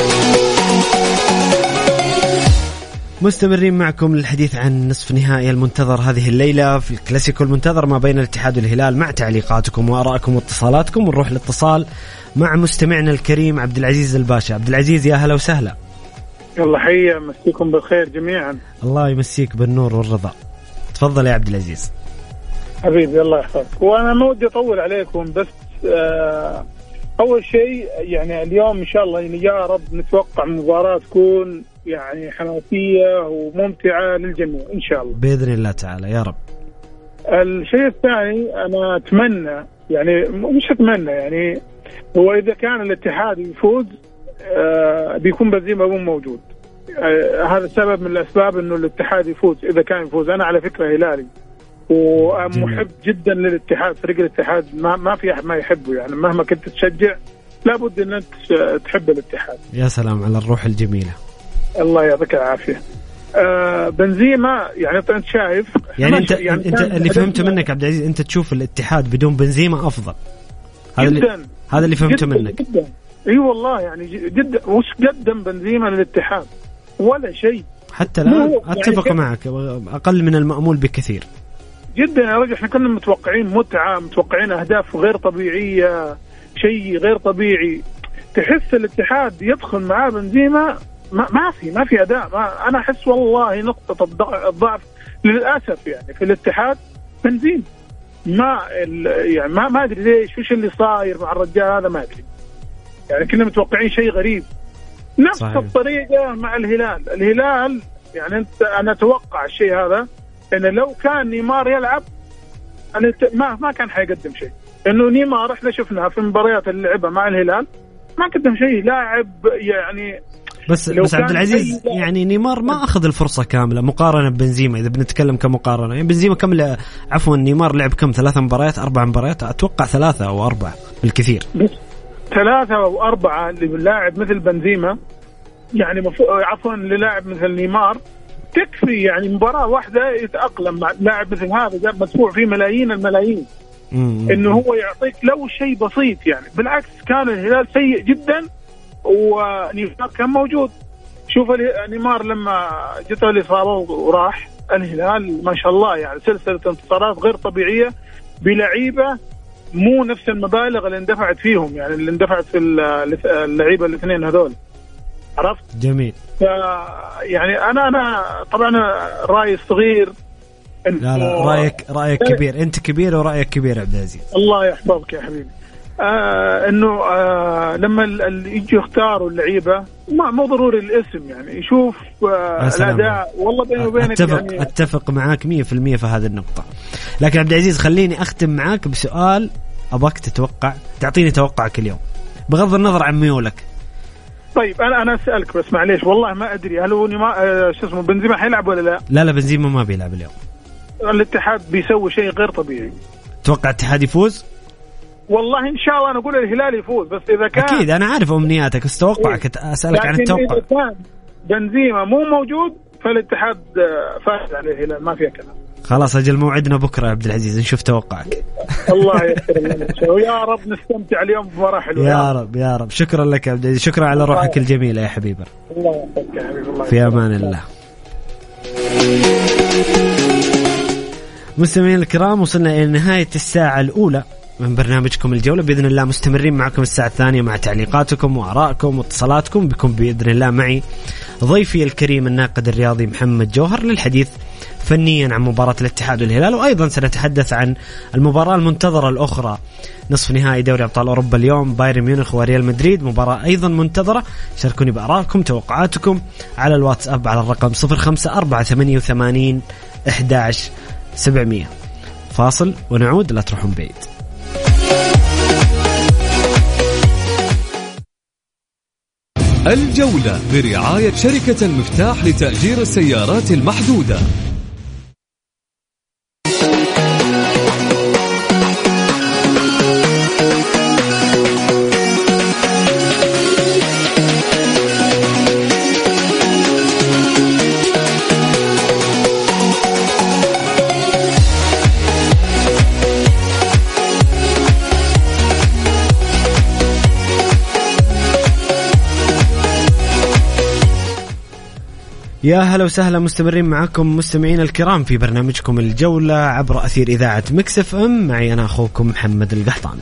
Speaker 2: مستمرين معكم للحديث عن نصف نهائي المنتظر هذه الليلة في الكلاسيكو المنتظر ما بين الاتحاد والهلال، مع تعليقاتكم وآرائكم واتصالاتكم. ونروح الاتصال مع مستمعنا الكريم عبد العزيز الباشا. عبد العزيز يا هلا وسهلا.
Speaker 5: يلا حيا، مسيكم بالخير جميعا.
Speaker 2: الله يمسيك بالنور والرضا. تفضل يا عبد العزيز.
Speaker 5: حبيبي الله يحفظك. وانا ما ودي اطول عليكم، بس اول شيء يعني اليوم ان شاء الله يعني يا رب نتوقع مباراة تكون يعني حماسية وممتعة للجميع إن شاء الله
Speaker 2: بإذن الله تعالى يا رب.
Speaker 5: الشيء الثاني أنا أتمنى، يعني مش أتمنى، يعني هو إذا كان الاتحاد يفوز بيكون بنزيما مو موجود. هذا سبب من الأسباب إنه الاتحاد يفوز إذا كان يفوز. أنا على فكرة هلالي ومحب جدا للاتحاد، فريق الاتحاد ما في أحد ما يحبه، يعني مهما كنت تشجع لابد أن أنت تحب الاتحاد.
Speaker 2: يا سلام على الروح الجميلة.
Speaker 5: الله يعطيك العافية. بنزيما يعني انت شايف،
Speaker 2: يعني انت اللي فهمته منك عبد العزيز، انت تشوف الاتحاد بدون بنزيما افضل. هذا اللي فهمته منك.
Speaker 5: جدا اي والله، يعني جدا. وش قدم بنزيما للاتحاد؟ ولا شيء.
Speaker 2: حتى الان اتفق يعني معك، اقل من المأمول بكثير
Speaker 5: جدا يا رجل. احنا كنا متوقعين متعة، متوقعين اهداف غير طبيعية، شيء غير طبيعي. تحس الاتحاد يدخل معاه بنزيما ما في اداء. انا احس والله نقطه الضعف للاسف يعني في الاتحاد بنزيما. ما ادري ليش، وش اللي صاير مع الرجال هذا ما ادري. يعني كنا متوقعين شيء غريب. نفس صحيح. الطريقه مع الهلال يعني انا اتوقع الشيء هذا، انه لو كان نيمار يلعب ما كان حيقدم شيء. انه نيمار احنا شفناه في المباريات اللي لعبها مع الهلال ما قدم شيء، لاعب يعني.
Speaker 2: بس عبد العزيز يعني نيمار ما اخذ الفرصه كامله مقارنه ببنزيما. اذا بنتكلم كمقارنه يعني بنزيما كم نيمار لعب كم 3 مباريات 4 مباريات اتوقع 3 أو 4 بالكثير.
Speaker 5: 3 أو 4 للاعب مثل بنزيما يعني للاعب مثل نيمار تكفي. يعني مباراه واحده يتاقلم مع لاعب مثل هذا مدفوع فيه ملايين الملايين. انه هو يعطيك لو شيء بسيط يعني. بالعكس كان الهلال سيء جدا ونيمار كان موجود. شوف نيمار لما جته الإصابة وراح الهلال ما شاء الله يعني سلسلة انتصارات غير طبيعية بلعيبة مو نفس المبالغ اللي اندفعت فيهم، يعني اللي اندفعت في اللعيبة الاثنين هذول. عرفت؟
Speaker 2: جميل.
Speaker 5: يعني أنا طبعا رأيي صغير.
Speaker 2: لا رأيك كبير. أنت كبير ورأيك كبير عبد العزيز.
Speaker 5: الله يحفظك يا حبيبي. انه لما يجي يختاروا اللعيبه مو ضروري الاسم، يعني يشوف الاداء. والله بيني وبينك
Speaker 2: اتفق معاك 100% في هذه النقطه. لكن عبد العزيز خليني اختم معاك بسؤال، ابغاك تعطيني توقعك اليوم بغض النظر عن ميولك.
Speaker 5: طيب انا اسالك بس معليش والله ما ادري هل هو بنزيما حيلعب ولا لا؟
Speaker 2: لا بنزيما ما بيلعب اليوم.
Speaker 5: الاتحاد بيسوي شيء غير طبيعي.
Speaker 2: توقع الاتحاد يفوز؟
Speaker 5: والله إن شاء الله أنا أقول الهلال يفوز، بس إذا كان
Speaker 2: أكيد أنا عارف أمنياتك بس توقعك أسألك عن التوقع.
Speaker 5: إذا كان بنزيما مو موجود فالاتحاد فاز على الهلال ما فيها كلام.
Speaker 2: خلاص أجل موعدنا بكرة يا عبد العزيز نشوف توقعك.
Speaker 5: الله يسر لنا ويا رب نستمتع اليوم بمباراة حلوة.
Speaker 2: يا رب. شكرا لك يا عبد العزيز، شكرا على روحك الجميلة يا حبيبي.
Speaker 5: الله يسعدك يا حبيبي. الله
Speaker 2: في أمان الله. مستمعين الكرام وصلنا إلى نهاية الساعة الأولى من برنامجكم الجولة. بإذن الله مستمرين معكم الساعة الثانية مع تعليقاتكم وآرائكم واتصالاتكم. بكم بإذن الله معي ضيفي الكريم الناقد الرياضي محمد جوهر للحديث فنيا عن مباراة الاتحاد والهلال، وأيضا سنتحدث عن المباراة المنتظرة الأخرى نصف نهائي دوري أبطال أوروبا اليوم بايرن ميونخ وريال مدريد، مباراة أيضا منتظرة. شاركوني بآرائكم توقعاتكم على الواتساب على الرقم 0548811700. فاصل ونعود، لا تروحون بعيد.
Speaker 1: الجولة برعاية شركة المفتاح لتأجير السيارات المحدودة.
Speaker 2: يا هلا وسهلا، مستمرين معكم مستمعين الكرام في برنامجكم الجولة عبر أثير إذاعة ميكس اف ام. معي أنا أخوكم محمد القحطاني.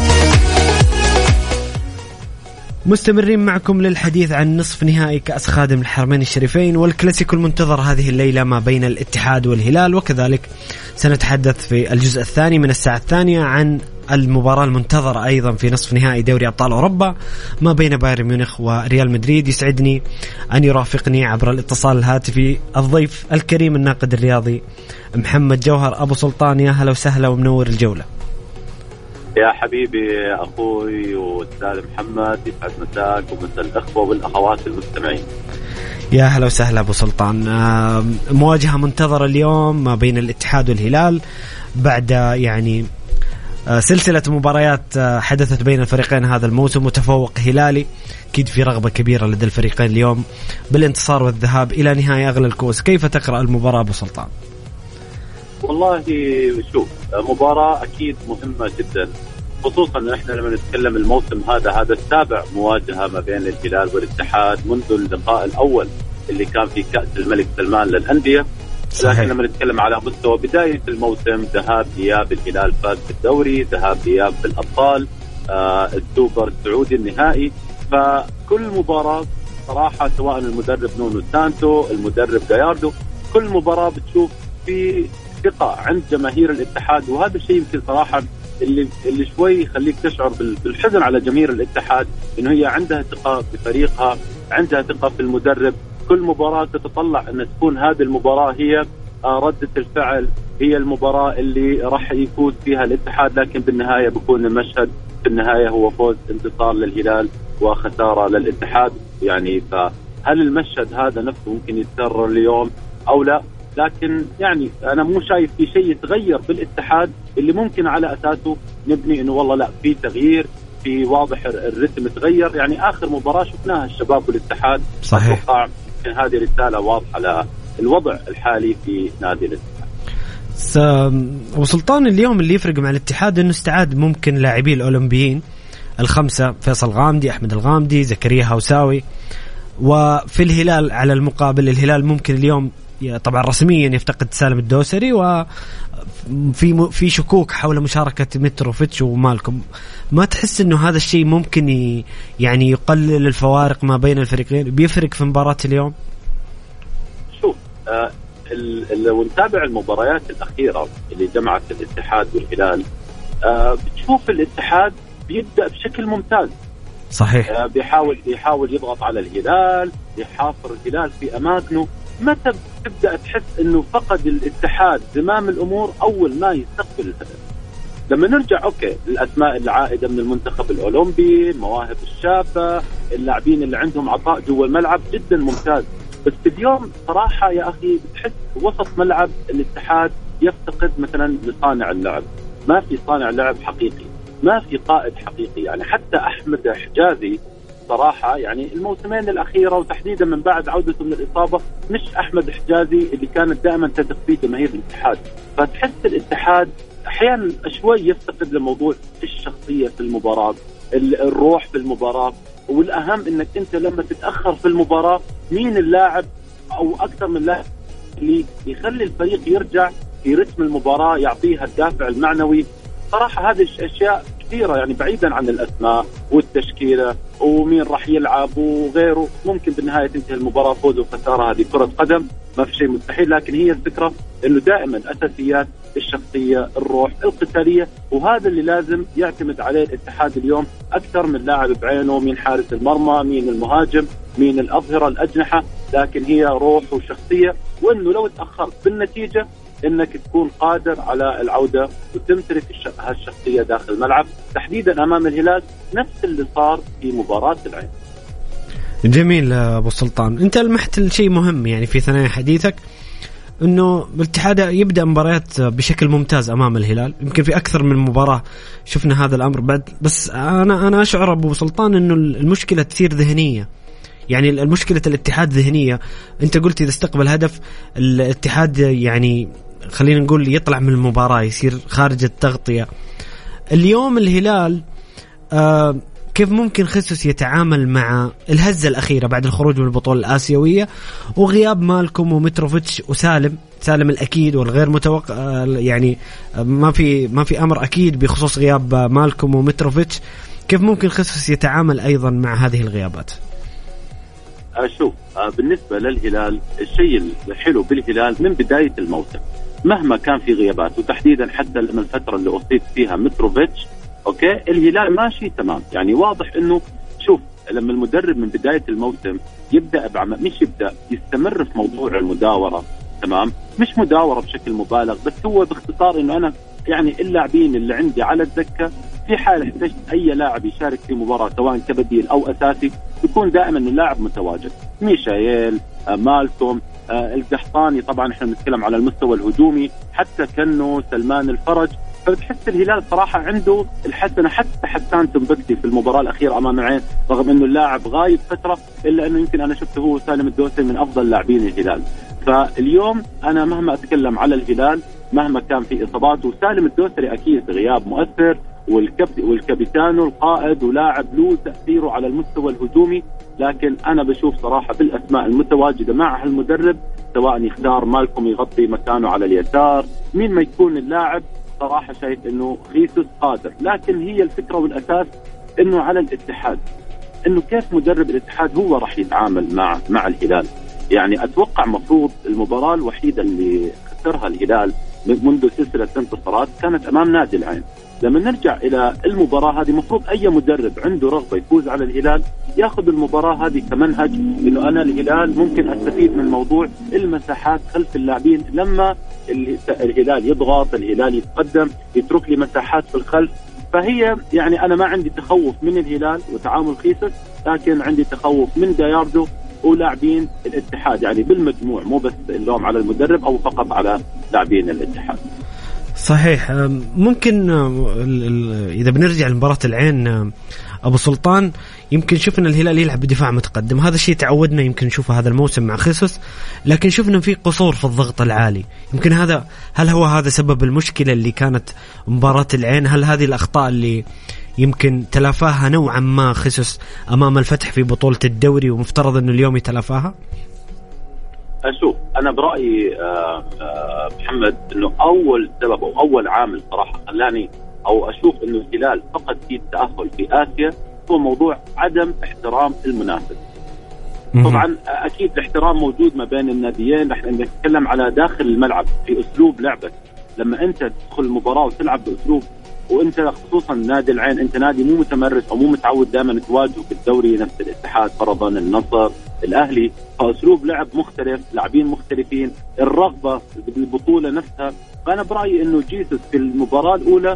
Speaker 2: مستمرين معكم للحديث عن نصف نهائي كأس خادم الحرمين الشريفين والكلاسيكو المنتظر هذه الليلة ما بين الاتحاد والهلال، وكذلك سنتحدث في الجزء الثاني من الساعة الثانية عن المباراة المنتظرة أيضا في نصف نهائي دوري أبطال أوروبا ما بين بايرن ميونخ وريال مدريد. يسعدني أن يرافقني عبر الاتصال الهاتفي الضيف الكريم الناقد الرياضي محمد جوهر أبو سلطان. يا هلا وسهلا ومنور الجولة.
Speaker 6: يا حبيبي أخوي والأستاذ محمد، يسعد مساك ومسا الأخوة والأخوات المستمعين.
Speaker 2: يا هلا وسهلا أبو سلطان. مواجهة منتظرة اليوم ما بين الاتحاد والهلال بعد يعني سلسلة مباريات حدثت بين الفريقين هذا الموسم، وتفوق هلالي أكيد في رغبة كبيرة لدى الفريقين اليوم بالانتصار والذهاب إلى نهاية أغلى الكؤوس. كيف تقرأ المباراة أبو سلطان؟
Speaker 6: والله شوف، مباراة أكيد مهمة جدا، خصوصا أن احنا لما نتكلم الموسم هذا السابع مواجهة ما بين الهلال والاتحاد منذ اللقاء الأول اللي كان في كأس الملك سلمان للأندية. لكن لما نتكلم على مستوى بداية الموسم، ذهاب إياب الهلال فاز بالدوري، ذهاب إياب بالأبطال، السوبر السعودي النهائي، فكل مباراة صراحة سواء المدرب نونو سانتو المدرب جاياردو، كل مباراة بتشوف في ثقة عند جماهير الاتحاد، وهذا الشيء يمكن صراحة اللي شوي يخليك تشعر بالحزن على جماهير الاتحاد، إنه هي عندها ثقة بفريقها، عندها ثقة في المدرب. كل مباراة تتطلع أن تكون هذه المباراة هي ردة الفعل، هي المباراة اللي راح يفوز فيها الاتحاد، لكن بالنهاية بيكون المشهد في النهاية هو فوز انتصار للهلال وخسارة للاتحاد. يعني فهل المشهد هذا نفسه ممكن يتكرر اليوم أو لا؟ لكن يعني أنا مو شايف في شيء يتغير بالاتحاد اللي ممكن على أساسه نبني إنه والله لا في تغيير، في واضح الرتم تغير. يعني آخر مباراة شفناها الشباب والاتحاد،
Speaker 2: صحيح.
Speaker 6: أتوقع هذه رسالة واضحة للوضع الحالي في نادي الاتحاد.
Speaker 2: وسلطان اليوم اللي يفرق مع الاتحاد إنه استعاد ممكن لاعبي الأولمبيين الخمسة، فيصل غامدي، أحمد الغامدي، زكريا هوساوي. وفي الهلال على المقابل، الهلال ممكن اليوم طبعا رسميا يفتقد سالم الدوسري، وفي شكوك حول مشاركة متروفيتش ومالكم. ما تحس إنه هذا الشيء ممكن يعني يقلل الفوارق ما بين الفريقين، بيفرق في مباراة اليوم؟
Speaker 6: شوف لو نتابع المباريات الأخيرة اللي جمعت الاتحاد والهلال، بتشوف الاتحاد بيبدأ بشكل ممتاز.
Speaker 2: صحيح.
Speaker 6: بيحاول يضغط على الهلال، يحاصر الهلال في أماكنه. متى تبدأ تحس إنه فقد الاتحاد زمام الأمور؟ أول ما يستقبل الهدف. لما نرجع الأسماء العائدة من المنتخب الأولمبي، المواهب الشابة، اللاعبين اللي عندهم عطاء جوا الملعب جدا ممتاز. بس اليوم صراحة يا أخي بتحس وسط ملعب الاتحاد يفتقد مثلا لصانع اللعب. ما في صانع لعب حقيقي، ما في قائد حقيقي. يعني حتى أحمد حجازي صراحة يعني الموسمين الأخيرة وتحديدا من بعد عودته من الإصابة مش أحمد حجازي اللي كانت دائما تثق فيه جماهير الاتحاد. فتحس الاتحاد أحيانا شوي يفتقد لموضوع الشخصية في المباراة، الروح في المباراة. والأهم إنك أنت لما تتأخر في المباراة مين اللاعب أو أكثر من لاعب اللي يخلي الفريق يرجع في رتم المباراة، يعطيها الدافع المعنوي. صراحة هذه الأشياء كثيرة، يعني بعيدا عن الأسماء والتشكيلة ومين راح يلعب وغيره، ممكن بالنهاية تنتهي المباراة فوز وخسارة. هذه كرة قدم، ما في شيء مستحيل. لكن هي الفكرة إنه دائما أساسيات الشخصية، الروح القتالية، وهذا اللي لازم يعتمد عليه الاتحاد اليوم أكثر من لاعب بعينه، مين حارس المرمى، مين المهاجم، مين الأظهرة، الأجنحة. لكن هي روح وشخصية، وإنه لو تأخرت بالنتيجة إنك تكون قادر على العودة وتمتلك هالشخصية داخل الملعب، تحديدا أمام الهلال نفس اللي صار في مباراة العين.
Speaker 2: جميل أبو سلطان، أنت لمحت الشيء مهم يعني في ثنايا حديثك، إنه الاتحاد يبدأ مباريات بشكل ممتاز أمام الهلال. يمكن في أكثر من مباراة شفنا هذا الأمر بعد. بس أنا أشعر أبو سلطان إنه المشكلة كثير ذهنية. يعني المشكلة الاتحاد ذهنية. أنت قلت إذا استقبل هدف الاتحاد يعني خلينا نقول يطلع من المباراة، يصير خارج التغطية. اليوم الهلال كيف ممكن خصوص يتعامل مع الهزة الأخيرة بعد الخروج من البطولة الآسيوية وغياب مالكم ومتروفيتش وسالم الأكيد والغير متوقع؟ يعني ما في أمر أكيد بخصوص غياب مالكم ومتروفيتش. كيف ممكن خصوص يتعامل أيضا مع هذه الغيابات؟
Speaker 6: شوف بالنسبة للهلال الشيء الحلو بالهلال من بداية الموسم مهما كان في غيابات، وتحديدا حتى من الفترة اللي أصيب فيها متروفيتش الهلال ماشي تمام. يعني واضح إنه شوف لما المدرب من بداية الموسم يبدأ يستمر في موضوع المداورة، تمام، مش مداورة بشكل مبالغ، بس هو باختصار إنه أنا يعني اللاعبين اللي عندي على الدكة في حال احتجت أي لاعب يشارك في مباراة سواء كبديل أو أساسي يكون دائما اللاعب متواجد. ميشايل، مالكم، القحطاني، طبعا احنا بنتكلم على المستوى الهجومي، حتى كنو، سلمان الفرج. فبتحس الهلال صراحة عنده الحسنة. حتى حسان تنبكتي في المباراة الأخيرة أمام العين رغم أنه اللاعب غايب فترة، إلا أنه يمكن أنا شفته هو سالم الدوسري من أفضل لاعبين الهلال. فاليوم أنا مهما أتكلم على الهلال مهما كان في إصابات، وسالم الدوسري أكيد غياب مؤثر، والكابيتانو القائد ولاعب له تأثيره على المستوى الهجومي. لكن أنا بشوف صراحة بالأسماء المتواجدة مع المدرب سواء يختار مالكم يغطي مكانه على اليسار، مين ما يكون اللاعب، صراحة شايف إنه خيسوس قادر. لكن هي الفكرة والأساس إنه على الاتحاد إنه كيف مدرب الاتحاد هو راح يتعامل مع الهلال. يعني أتوقع مفروض المباراة الوحيدة اللي خسرها الهلال منذ سلسلة انتصارات كانت أمام نادي العين. لما نرجع إلى المباراة هذه مفروض أي مدرب عنده رغبة يفوز على الهلال يأخذ المباراة هذه كمنهج، إنه أنا الهلال ممكن أستفيد من موضوع المساحات خلف اللاعبين. لما الهلال يضغط، الهلال يتقدم، يترك لي مساحات في الخلف. فهي يعني أنا ما عندي تخوف من الهلال وتعامل خيسس، لكن عندي تخوف من جاياردو ولاعبين الاتحاد، يعني بالمجموع، مو بس اللوم على المدرب أو فقط على لاعبين الاتحاد.
Speaker 2: صحيح. ممكن إذا بنرجع لمباراة العين أبو سلطان، يمكن شفنا الهلال يلعب بدفاع متقدم، هذا الشيء تعودنا يمكن نشوفه هذا الموسم مع خيسوس، لكن شفنا فيه قصور في الضغط العالي. يمكن هل هو هذا سبب المشكلة اللي كانت مباراة العين؟ هل هذه الأخطاء اللي يمكن تلافاها نوعا ما خيسوس أمام الفتح في بطولة الدوري ومفترض أنه اليوم يتلافاها؟
Speaker 6: أشوف أنا برأيي محمد أنه أول سبب أو أول عامل صراحة خلاني أو أشوف أنه الهلال فقد في التأهل في آسيا هو موضوع عدم احترام المنافس. طبعا أكيد الاحترام موجود ما بين الناديين، نحن نتكلم على داخل الملعب في أسلوب لعبك. لما أنت تدخل المباراة وتلعب بأسلوب، وأنت خصوصا نادي العين أنت نادي مو متمرس أو مو متعود دائما تواجهه بالدوري نفس الاتحاد فرضا، النصر، الأهلي، فأسلوب لعب مختلف، لاعبين مختلفين، الرغبة بالبطولة نفسها. فأنا برأيي إنه جيسوس في المباراة الأولى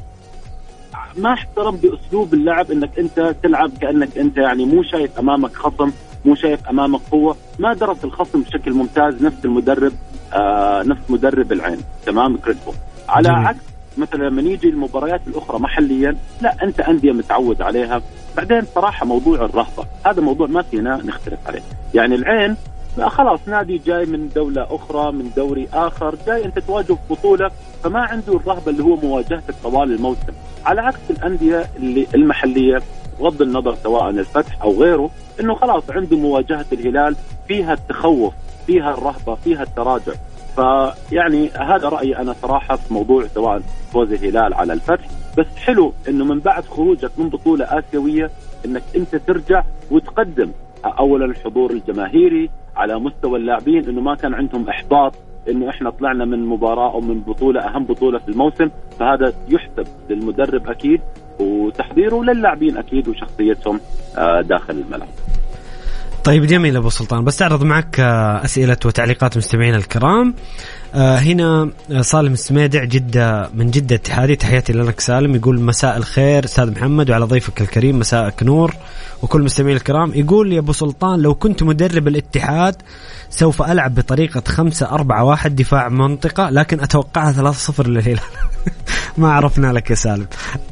Speaker 6: ما احترم بأسلوب اللعب، إنك أنت تلعب كأنك أنت يعني مو شايف أمامك خصم، مو شايف أمامك قوة، ما درس الخصم بشكل ممتاز نفس المدرب نفس مدرب العين تمام كريسبو. على عكس مثلا لما نيجي المباريات الأخرى محليا، لا أنت أندية متعود عليها. بعدين صراحة موضوع الرهبة هذا موضوع ما فينا نختلف عليه. يعني العين خلاص نادي جاي من دولة أخرى، من دوري آخر، جاي أنت تواجه بطولة، فما عنده الرهبة اللي هو مواجهتك طوال الموسم، على عكس الأندية اللي المحلية بغض النظر سواء الفتح أو غيره، إنه خلاص عنده مواجهة الهلال فيها التخوف، فيها الرهبة، فيها التراجع. فيعني هذا رأيي أنا صراحة في موضوع سواء فوز الهلال على الفتح. بس حلو إنه من بعد خروجك من بطولة آسيوية إنك أنت ترجع وتقدم أولا الحضور الجماهيري على مستوى اللاعبين، إنه ما كان عندهم إحباط إنه إحنا طلعنا من مباراة أو من بطولة أهم بطولة في الموسم. فهذا يحسب للمدرب أكيد وتحضيره للاعبين أكيد وشخصيتهم داخل الملعب.
Speaker 2: طيب جميل أبو سلطان، بس أعرض معك أسئلة وتعليقات مستمعين الكرام. هنا سالم السميدع جدة من جدة اتحادي، تحياتي لك سالم. يقول مساء الخير أستاذ محمد وعلى ضيفك الكريم، مساءك نور وكل مستمعين الكرام. يقول يا أبو سلطان لو كنت مدرب الاتحاد سوف ألعب بطريقة 5-4-1 دفاع منطقة، لكن أتوقعها 3-0 للهلال. ما عرفنا لك يا سالم.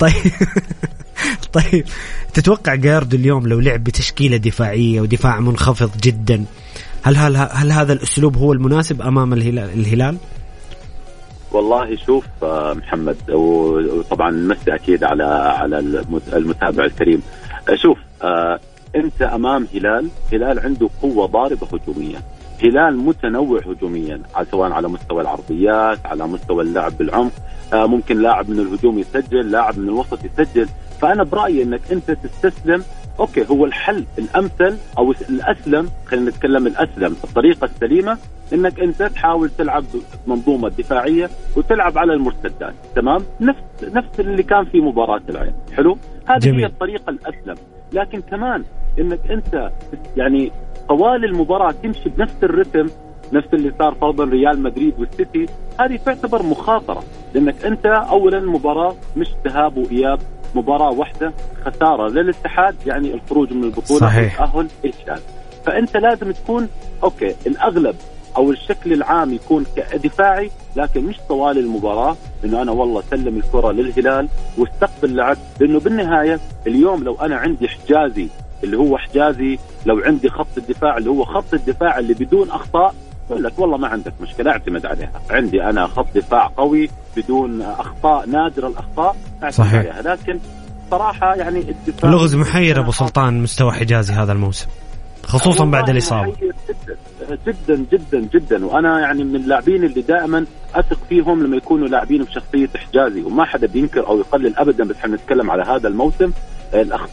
Speaker 2: طيب تتوقع جاياردو اليوم لو لعب بتشكيلة دفاعية ودفاع منخفض جدا، هل هذا الأسلوب هو المناسب أمام الهلال؟
Speaker 6: والله شوف محمد، وطبعا نمسي أكيد على المتابع الكريم. شوف أنت أمام هلال عنده قوة ضاربة هجومية، هلال متنوع هجوميا سواء على مستوى العرضيات، على مستوى اللعب بالعمق، ممكن لاعب من الهجوم يسجل، لاعب من الوسط يسجل. فأنا برأيي أنك أنت تستسلم. أوكي هو الحل الأمثل أو الأسلم، خلينا نتكلم الأسلم، الطريقة السليمة أنك أنت تحاول تلعب منظومة دفاعية وتلعب على المرتدات، تمام، نفس اللي كان في مباراة العين. حلو، هذه هي الطريقة الأسلم. لكن كمان أنك أنت يعني طوال المباراة تمشي بنفس الرتم، نفس اللي صار فرضا ريال مدريد والسيتي، هذه تعتبر مخاطرة، لأنك أنت أولا مباراة مش ذهاب وإياب، مباراة واحدة، خسارة للاتحاد يعني الخروج من البطولة والتأهل إشكال. فأنت لازم تكون أوكي الأغلب أو الشكل العام يكون دفاعي، لكن مش طوال المباراة إنه أنا والله سلم الكرة للهلال واستقبل لعب. لأنه بالنهاية اليوم لو أنا عندي حجازي اللي هو حجازي، لو عندي خط الدفاع اللي هو خط الدفاع اللي بدون أخطاء، أقول لك والله ما عندك مشكلة اعتمد عليها. عندي أنا خط دفاع قوي بدون أخطاء، نادر الأخطاء اعتمد عليها. لكن صراحة يعني الدفاع
Speaker 2: لغز محير أبو سلطان مستوى حجازي هذا الموسم خصوصا بعد الإصابة.
Speaker 6: جدا جدا جدا، وأنا يعني من اللاعبين اللي دائما أثق فيهم لما يكونوا لاعبين بشخصية حجازي، وما حدا بينكر أو يقلل أبدا، بس حنتكلم على هذا الموسم الأخطاء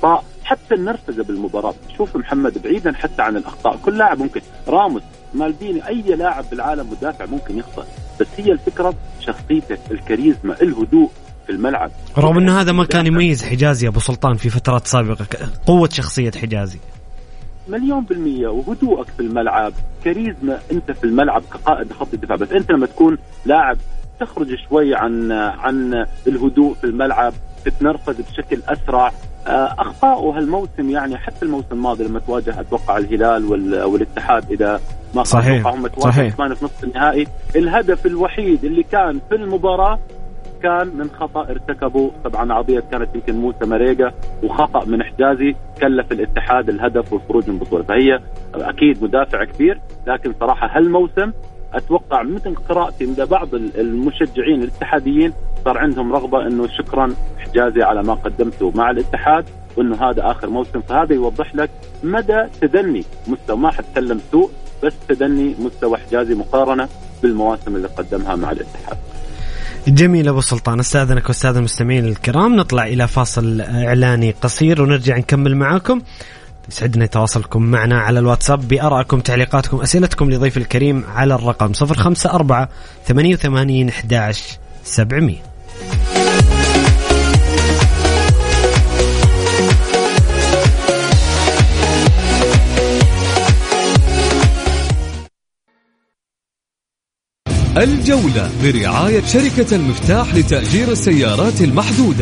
Speaker 6: حتى النرفزه بالمباراه. شوف محمد، بعيدا حتى عن الاخطاء، كل لاعب ممكن، راموس، مالديني، اي لاعب بالعالم مدافع ممكن يخطئ، بس هي الفكره شخصيتك، الكاريزما، الهدوء في الملعب.
Speaker 2: رغم انه هذا ما كان يميز حجازي ابو سلطان في فترات سابقه، قوه شخصيه حجازي
Speaker 6: 100%، وهدوءك في الملعب، كاريزما انت في الملعب كقائد خط الدفاع. بس انت لما تكون لاعب تخرج شوي عن الهدوء في الملعب، تتنرفز بشكل اسرع. اخطاؤه هالموسم يعني حتى الموسم الماضي لما تواجه اتوقع الهلال والاتحاد، اذا ما
Speaker 2: صحيح
Speaker 6: هم تواجهوا كمان في نصف النهائي، الهدف الوحيد اللي كان في المباراه كان من خطأ ارتكبه طبعا عرضية كانت يمكن موسى مريقة، وخطأ من حجازي كلف الاتحاد الهدف والخروج من البطولة. فهي أكيد مدافع كبير، لكن صراحة هالموسم أتوقع مثل قراءتي من بعض المشجعين الاتحاديين صار عندهم رغبة إنه شكرا حجازي على ما قدمته مع الاتحاد، وإنه هذا آخر موسم. فهذا يوضح لك مدى تدني مستوى، ما حتكلم سوء، بس تدني مستوى حجازي مقارنة بالمواسم اللي قدمها مع الاتحاد.
Speaker 2: جميل أبو سلطان، استاذنك واستاذ المستمعين الكرام نطلع إلى فاصل إعلاني قصير ونرجع نكمل معاكم. يسعدنا تواصلكم معنا على الواتساب بآرائكم، تعليقاتكم، أسئلتكم لضيف الكريم على الرقم 054 88 11 700.
Speaker 1: الجولة برعاية شركة المفتاح لتأجير السيارات المحدودة.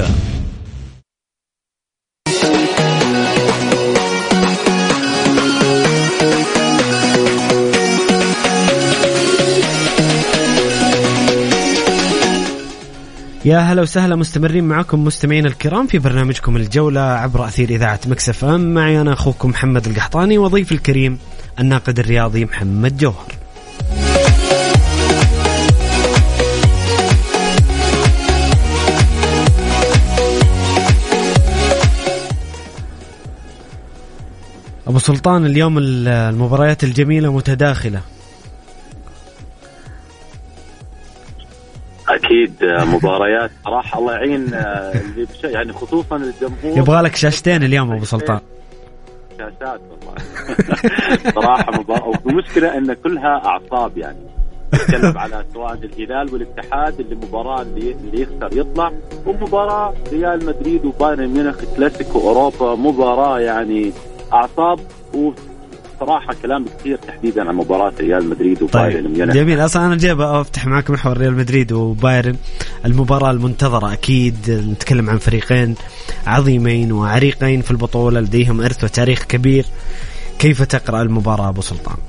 Speaker 2: يا هلا وسهلا، مستمرين معكم مستمعين الكرام في برنامجكم الجولة عبر أثير إذاعة مكس اف ام. معي أنا أخوكم محمد القحطاني وضيف الكريم الناقد الرياضي محمد جوهر. أبو سلطان، اليوم المباريات الجميلة متداخلة.
Speaker 6: أكيد مباريات صراحة الله يعين يعني خصوصا الجمهور.
Speaker 2: يبغى لك شاشتين اليوم أبو سلطان.
Speaker 6: شاشات والله صراحة ومشكلة أن كلها أعصاب، يعني نتكلم على سواء الهلال والاتحاد اللي مباراة اللي يخسر يطلع، ومباراة ريال مدريد وبايرن ميونخ كلاسيكو أوروبا، مباراة يعني أعصاب. وصراحة كلام كثير تحديدا عن مباراة ريال مدريد وبايرن ميونخ.
Speaker 2: جميل، أصلا أنا جايب أفتح معك محور ريال مدريد وبايرن، المباراة المنتظرة أكيد. نتكلم عن فريقين عظيمين وعريقين في البطولة، لديهم إرث وتاريخ كبير. كيف تقرأ المباراة أبو سلطان؟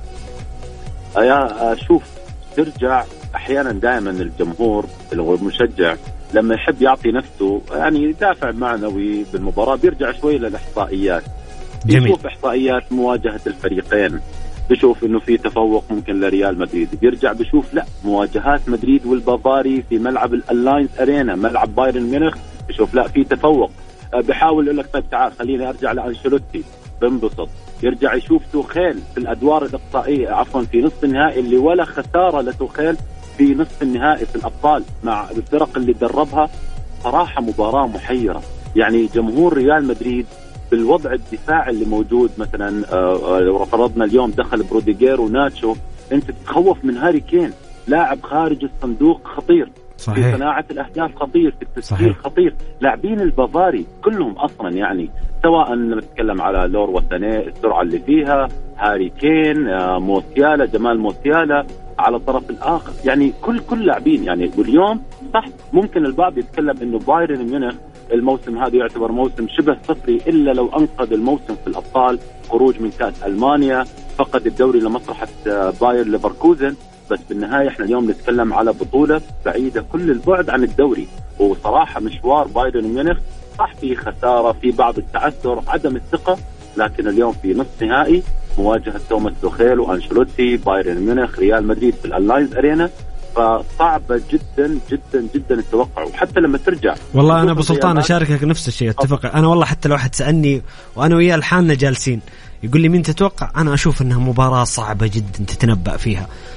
Speaker 6: شوف، ترجع أحيانا دائما الجمهور المشجع لما يحب يعطي نفسه يعني يدافع معنوي بالمباراة بيرجع شوي للإحصائيات. بيشوف إحصائيات مواجهة الفريقين، بيشوف إنه في تفوق ممكن لريال مدريد، بيرجع بيشوف لا مواجهات مدريد والبافاري في ملعب الألاينز أرينا، ملعب بايرن ميونخ، بيشوف لا في تفوق. بيحاول يقول لك طيب تعال خليني أرجع لأنشيلوتي، بنبسط. يرجع يشوف توخيل في الأدوار الإقصائية، عفوا في نصف النهائي اللي ولا خسارة لتوخيل في نصف النهائي في الأبطال مع الفرق اللي دربها. صراحة مباراة محيرة. يعني جمهور ريال مدريد بالوضع الدفاعي اللي موجود، مثلا لو فرضنا اليوم دخل بروديجير وناتشو، انت تتخوف من هاري كين، لاعب خارج الصندوق خطير. صحيح. في صناعة الأهداف خطير، في التسجيل خطير. لاعبين البافاري كلهم أصلا يعني سواء نتكلم على لور وثناء السرعة اللي فيها، هاري كين، موسيالا، جمال موسيالا على الطرف الآخر، يعني كل لاعبين يعني. واليوم صح ممكن البعض يتكلم إنه بايرن ميونخ الموسم هذا يعتبر موسم شبه صفري، إلا لو أنقذ الموسم في الأبطال، خروج من كأس ألمانيا، فقد الدوري لمصلحة باير ليفركوزن. بس بالنهاية احنا اليوم نتكلم على بطولة بعيدة كل البعد عن الدوري. وصراحة مشوار بايرن ميونخ صح في خسارة، في بعض التعثر، عدم الثقة، لكن اليوم في نصف نهائي مواجهة توماس توخيل وأنشيلوتي، بايرن ميونخ، ريال مدريد في الألاينز أرينا، فصعبة جدا جدا جدا التوقع. وحتى لما ترجع
Speaker 2: والله أنا أبو سلطان أشاركك نفس الشيء، اتفق. أنا والله حتى لو واحد سألني وأنا وياه الحالنا جالسين يقول لي مين تتوقع، أنا أشوف أنها مباراة صعبة جدا تتنبأ فيها.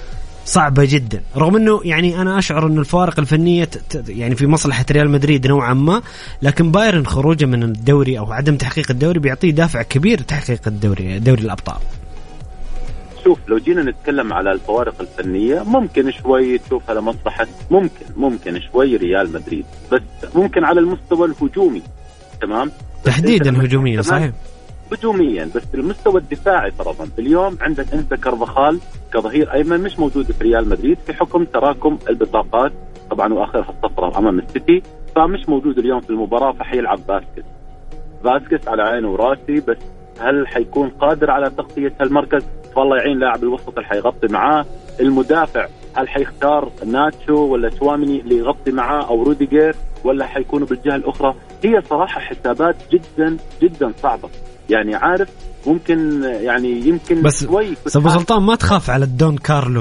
Speaker 2: صعبة جدا، رغم أنه يعني أنا أشعر أن الفوارق الفنية يعني في مصلحة ريال مدريد نوعا ما، لكن بايرن خروجه من الدوري أو عدم تحقيق الدوري بيعطيه دافع كبير تحقيق الدوري، دوري الأبطال.
Speaker 6: شوف لو جينا نتكلم على الفوارق الفنية ممكن شوي تشوفها لمصلحة ممكن شوي ريال مدريد، بس ممكن على المستوى الهجومي تمام
Speaker 2: تحديدا هجوميا صحيح
Speaker 6: هجوميا، بس المستوى الدفاعي فرضا اليوم عندك انت كارفاخال كظهير ايمن مش موجود في ريال مدريد في حكم تراكم البطاقات طبعا واخرها الصفرة امام السيتي، فمش موجود اليوم في المباراة، فحيلعب فاسكس على عينه وراسي، بس هل حيكون قادر على تغطية هالمركز؟ والله يعين لاعب الوسط اللي حيغطي معاه. المدافع هل حيختار ناتشو ولا تشواميني اللي يغطي معاه او روديجير، ولا حيكونوا بالجهة الأخرى؟ هي صراحة حسابات جدا جدا صعبة، يعني عارف ممكن يعني يمكن
Speaker 2: بس أبو سلطان ما تخاف على الدون كارلو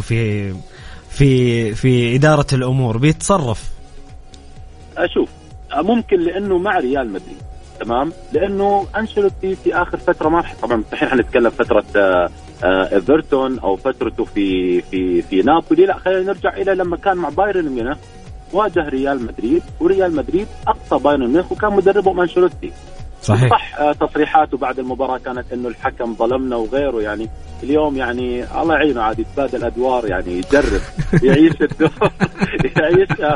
Speaker 2: في إدارة الأمور، بيتصرف.
Speaker 6: أشوف ممكن لأنه مع ريال مدريد تمام، لأنه أنشيلوتي في آخر فترة ما طبعا الحين حنتكلم فترة إيفرتون أو فترته في نابولي، لا خلينا نرجع إلى لما كان مع بايرن ميونخ واجه ريال مدريد، وريال مدريد أقصى بايرن ميونخ وكان مدربه أنشيلوتي. صح تصريحاته بعد المباراة كانت إنه الحكم ظلمنا وغيره، يعني اليوم يعني الله يعينه عاد يتبادل أدوار، يعني يجرب يعيش الدور يعيش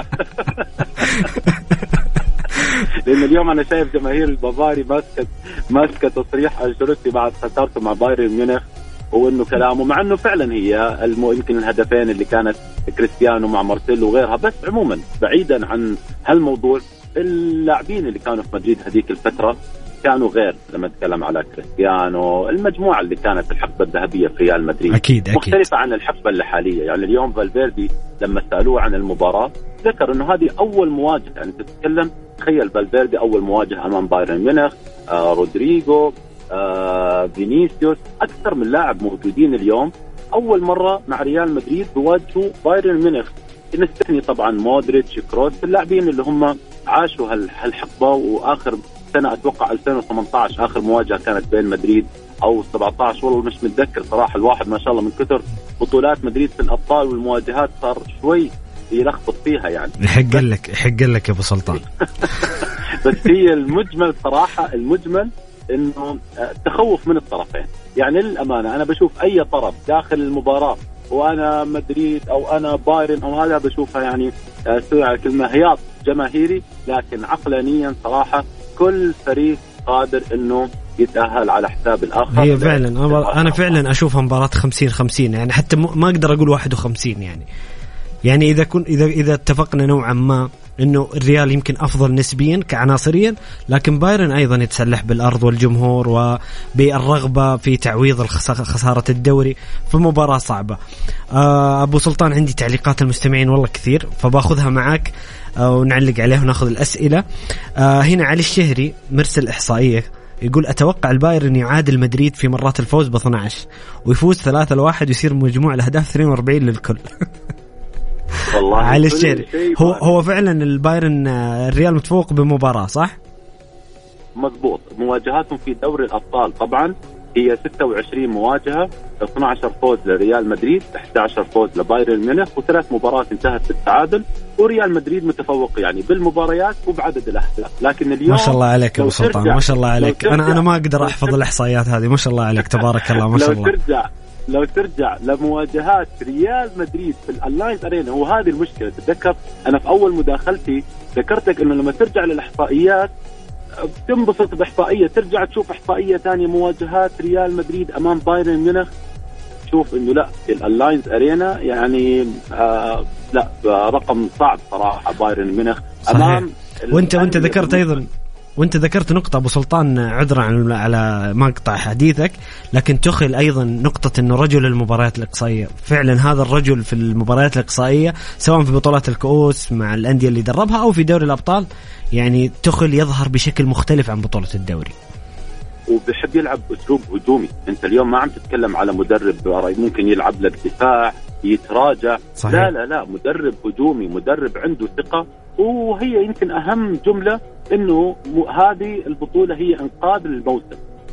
Speaker 6: لأن اليوم أنا شايف جماهير البافاري ماسكة تصريح أنشيلوتي بعد خسارته مع بايرن ميونخ، وإنه كلامه مع إنه فعلا هي يمكن الهدفين اللي كانت كريستيانو مع مارسيلو وغيرها، بس عموما بعيدا عن هالموضوع اللاعبين اللي كانوا في مدريد هذيك الفترة كانوا غير. لما نتكلم على كريستيانو المجموعة اللي كانت الحقبة الذهبية في ريال مدريد
Speaker 2: أكيد
Speaker 6: مختلفة عن الحقبة الحالية. يعني اليوم فالفيردي لما سألوه عن المباراة ذكر إنه هذه أول مواجهة، يعني تتكلم تخيل فالفيردي أول مواجهة أمام بايرن ميونخ، رودريغو، فينيسيوس، أكثر من لاعب موجودين اليوم أول مرة مع ريال مدريد بواجهوا بايرن ميونخ. نستثني طبعا مودريتش، كروس، اللاعبين اللي هم عاشوا هالحقبة. وآخر سنة أتوقع 2018 آخر مواجهة كانت بين مدريد أو 17 والله مش متذكر صراحة، الواحد ما شاء الله من كثر بطولات مدريد في الأبطال والمواجهات صار شوي يلخبط فيها يعني.
Speaker 2: يحق لك يا أبو سلطان.
Speaker 6: بس هي المجمل صراحة المجمل إنه تخوف من الطرفين، يعني للأمانة أنا بشوف أي طرف داخل المباراة وأنا مدريد أو أنا بايرن أو هذا بشوفها يعني سوري على كلمة هياط جماهيري، لكن عقلانيا صراحة كل فريق قادر إنه يتأهل على حساب الآخر.
Speaker 2: هي فعلا أنا فعلا أشوفها مباراة 50-50 يعني، حتى ما أقدر أقول 51 يعني إذا اتفقنا نوعا ما إنه الريال يمكن أفضل نسبيا كعناصريا، لكن بايرن أيضا يتسلح بالأرض والجمهور وبالرغبة في تعويض خسارة الدوري في مباراة صعبة. أبو سلطان عندي تعليقات المستمعين والله كثير، فباخذها معك ونعلق عليها وناخذ الأسئلة. هنا علي الشهري مرسل إحصائية يقول أتوقع البايرن يعادل مدريد في مرات الفوز ب12 ويفوز 3-1 ويصير مجموع الأهداف 42 للكل.
Speaker 6: والله
Speaker 2: على الشيء هو فعلا البايرن الريال متفوق بمباراة صح؟
Speaker 6: مضبوط. مواجهاتهم في دوري الأبطال طبعا هي 26 مواجهة، 12 فوز لريال مدريد، 11 فوز لبايرن ميونخ، و3 مباريات انتهت بالتعادل، وريال مدريد متفوق يعني بالمباريات وبعدد الأهداف. لكن اليوم
Speaker 2: ما شاء الله عليك أبو سلطان، ما شاء الله عليك. أنا ما أقدر أحفظ الإحصائيات هذه، ما شاء الله عليك تبارك الله ما شاء الله.
Speaker 6: لو ترجع لمواجهات ريال مدريد في الألاينز أرينا، وهذه المشكلة. تتذكر أنا في أول مداخلتي ذكرتك إنه لما ترجع للإحصائيات تنبسط بإحصائية، ترجع تشوف إحصائية ثانية مواجهات ريال مدريد أمام بايرن ميونخ، تشوف إنه لا الألاينز أرينا يعني لا رقم صعب صراحة بايرن ميونخ أمام.
Speaker 2: وأنت ذكرت أيضا وانت ذكرت نقطة أبو سلطان، عذرا على مقطع حديثك، لكن تخل أيضا نقطة أنه رجل المباريات الإقصائية. فعلا هذا الرجل في المباريات الإقصائية سواء في بطولات الكؤوس مع الأندية اللي دربها أو في دوري الأبطال، يعني تخل يظهر بشكل مختلف عن بطولة الدوري،
Speaker 6: وبيحب يلعب أسلوب هجومي. أنت اليوم ما عم تتكلم على مدرب ممكن يلعب لك دفاع يتراجع. صحيح. لا مدرب هجومي، مدرب عنده ثقة. وهي يمكن أهم جملة إنه هذه البطولة هي إنقاذ الموسم،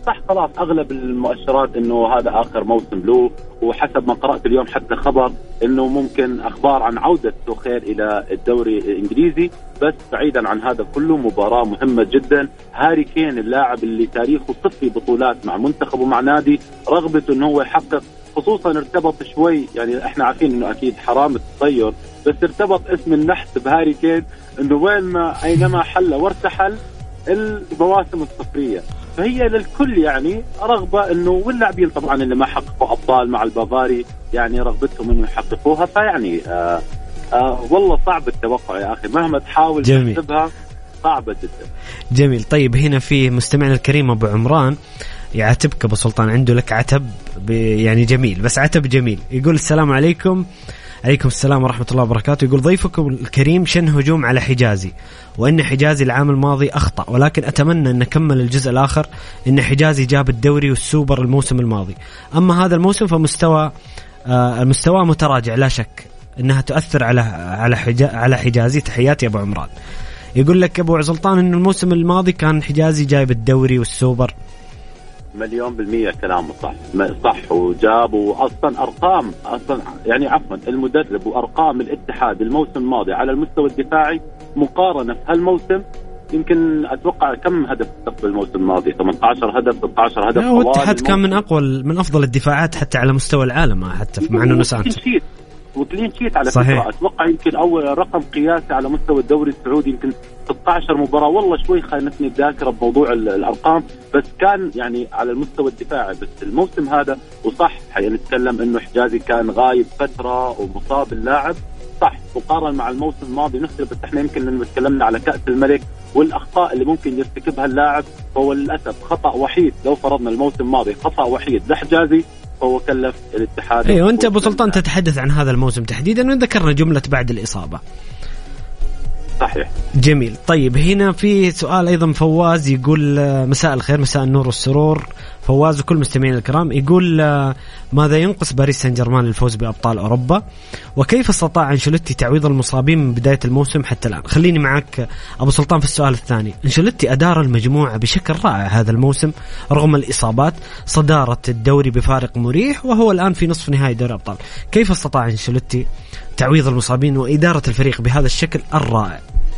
Speaker 6: صح خلاص أغلب المؤشرات إنه هذا آخر موسم له، وحسب ما قرأت اليوم حتى خبر إنه ممكن أخبار عن عودة توخيل إلى الدوري الإنجليزي. بس بعيدا عن هذا كله، مباراة مهمة جدا. هاري كين اللاعب اللي تاريخه صفي بطولات مع منتخب ومع نادي، رغبته إنه هو يحقق، خصوصا ارتبط شوي، يعني احنا عارفين إنه أكيد حرام التطير، بس ارتبط اسم النحس بهاري كين، إنه وين ما أينما حل وارتحل المواسم الصفرية. فهي للكل يعني رغبة إنه، واللاعبين طبعا اللي ما حققوا أبطال مع البافاري يعني رغبتهم إنه يحققوها. فيعني والله صعب التوقع يا أخي، مهما تحاول تحسبها صعبة جدا.
Speaker 2: جميل. طيب هنا في مستمعنا الكريم أبو عمران يعتبك أبو سلطان، عنده لك عتب يعني جميل، بس عتب جميل. يقول السلام عليكم. عليكم السلام ورحمة الله وبركاته. يقول ضيفكم الكريم شن هجوم على حجازي، وإن حجازي العام الماضي أخطأ، ولكن أتمنى أن نكمل الجزء الآخر، إن حجازي جاب الدوري والسوبر الموسم الماضي، أما هذا الموسم فمستوى المستوى متراجع لا شك إنها تؤثر على حجازي. تحياتي أبو عمران. يقول لك أبو سلطان إنه الموسم الماضي كان حجازي جايب الدوري والسوبر.
Speaker 6: 100% كلامه صح وجابوا أصلا أرقام، أصلا يعني عفوا المدرب وأرقام الاتحاد الموسم الماضي على المستوى الدفاعي مقارنة في هالموسم، يمكن أتوقع كم هدف استقبل الموسم الماضي؟ 18 هدف 16 هدف.
Speaker 2: الاتحاد كان من أفضل الدفاعات حتى على مستوى العالم، حتى مع أنه نسانت
Speaker 6: وكلين شيت على
Speaker 2: صحيح.
Speaker 6: فكرة أتوقع يمكن أول رقم قياسي على مستوى الدوري السعودي، يمكن 16 مباراة. والله شوي خانتني الذاكرة بموضوع الأرقام، بس كان يعني على المستوى الدفاعي. بس الموسم هذا وصح نتكلم إنه حجازي كان غايب فترة ومصاب اللاعب، صح مقارنة مع الموسم الماضي نختلف. بس احنا يمكن لما تكلمنا على كأس الملك والأخطاء اللي ممكن يرتكبها اللاعب، فهو للأسف خطأ وحيد. لو فرضنا الموسم الماضي خطأ وحيد لحجازي، هو كلف الاتحاد.
Speaker 2: ايوه انت ابو سلطان تتحدث عن هذا الموسم تحديدا، وذكرنا جملة بعد الإصابة.
Speaker 6: صحيح.
Speaker 2: جميل. طيب هنا في سؤال أيضا فواز يقول مساء الخير، مساء النور والسرور فواز وكل مستمعين الكرام. يقول ماذا ينقص باريس سان جيرمان للفوز بأبطال أوروبا، وكيف استطاع أنشيلوتي تعويض المصابين من بداية الموسم حتى الآن؟ خليني معك أبو سلطان في السؤال الثاني. أنشيلوتي أدار المجموعة بشكل رائع هذا الموسم رغم الإصابات، صدارة الدوري بفارق مريح، وهو الآن في نصف نهائي دوري الأبطال. كيف استطاع أنشيلوتي تعويض المصابين وإدارة الفريق بهذا الشكل الرائع؟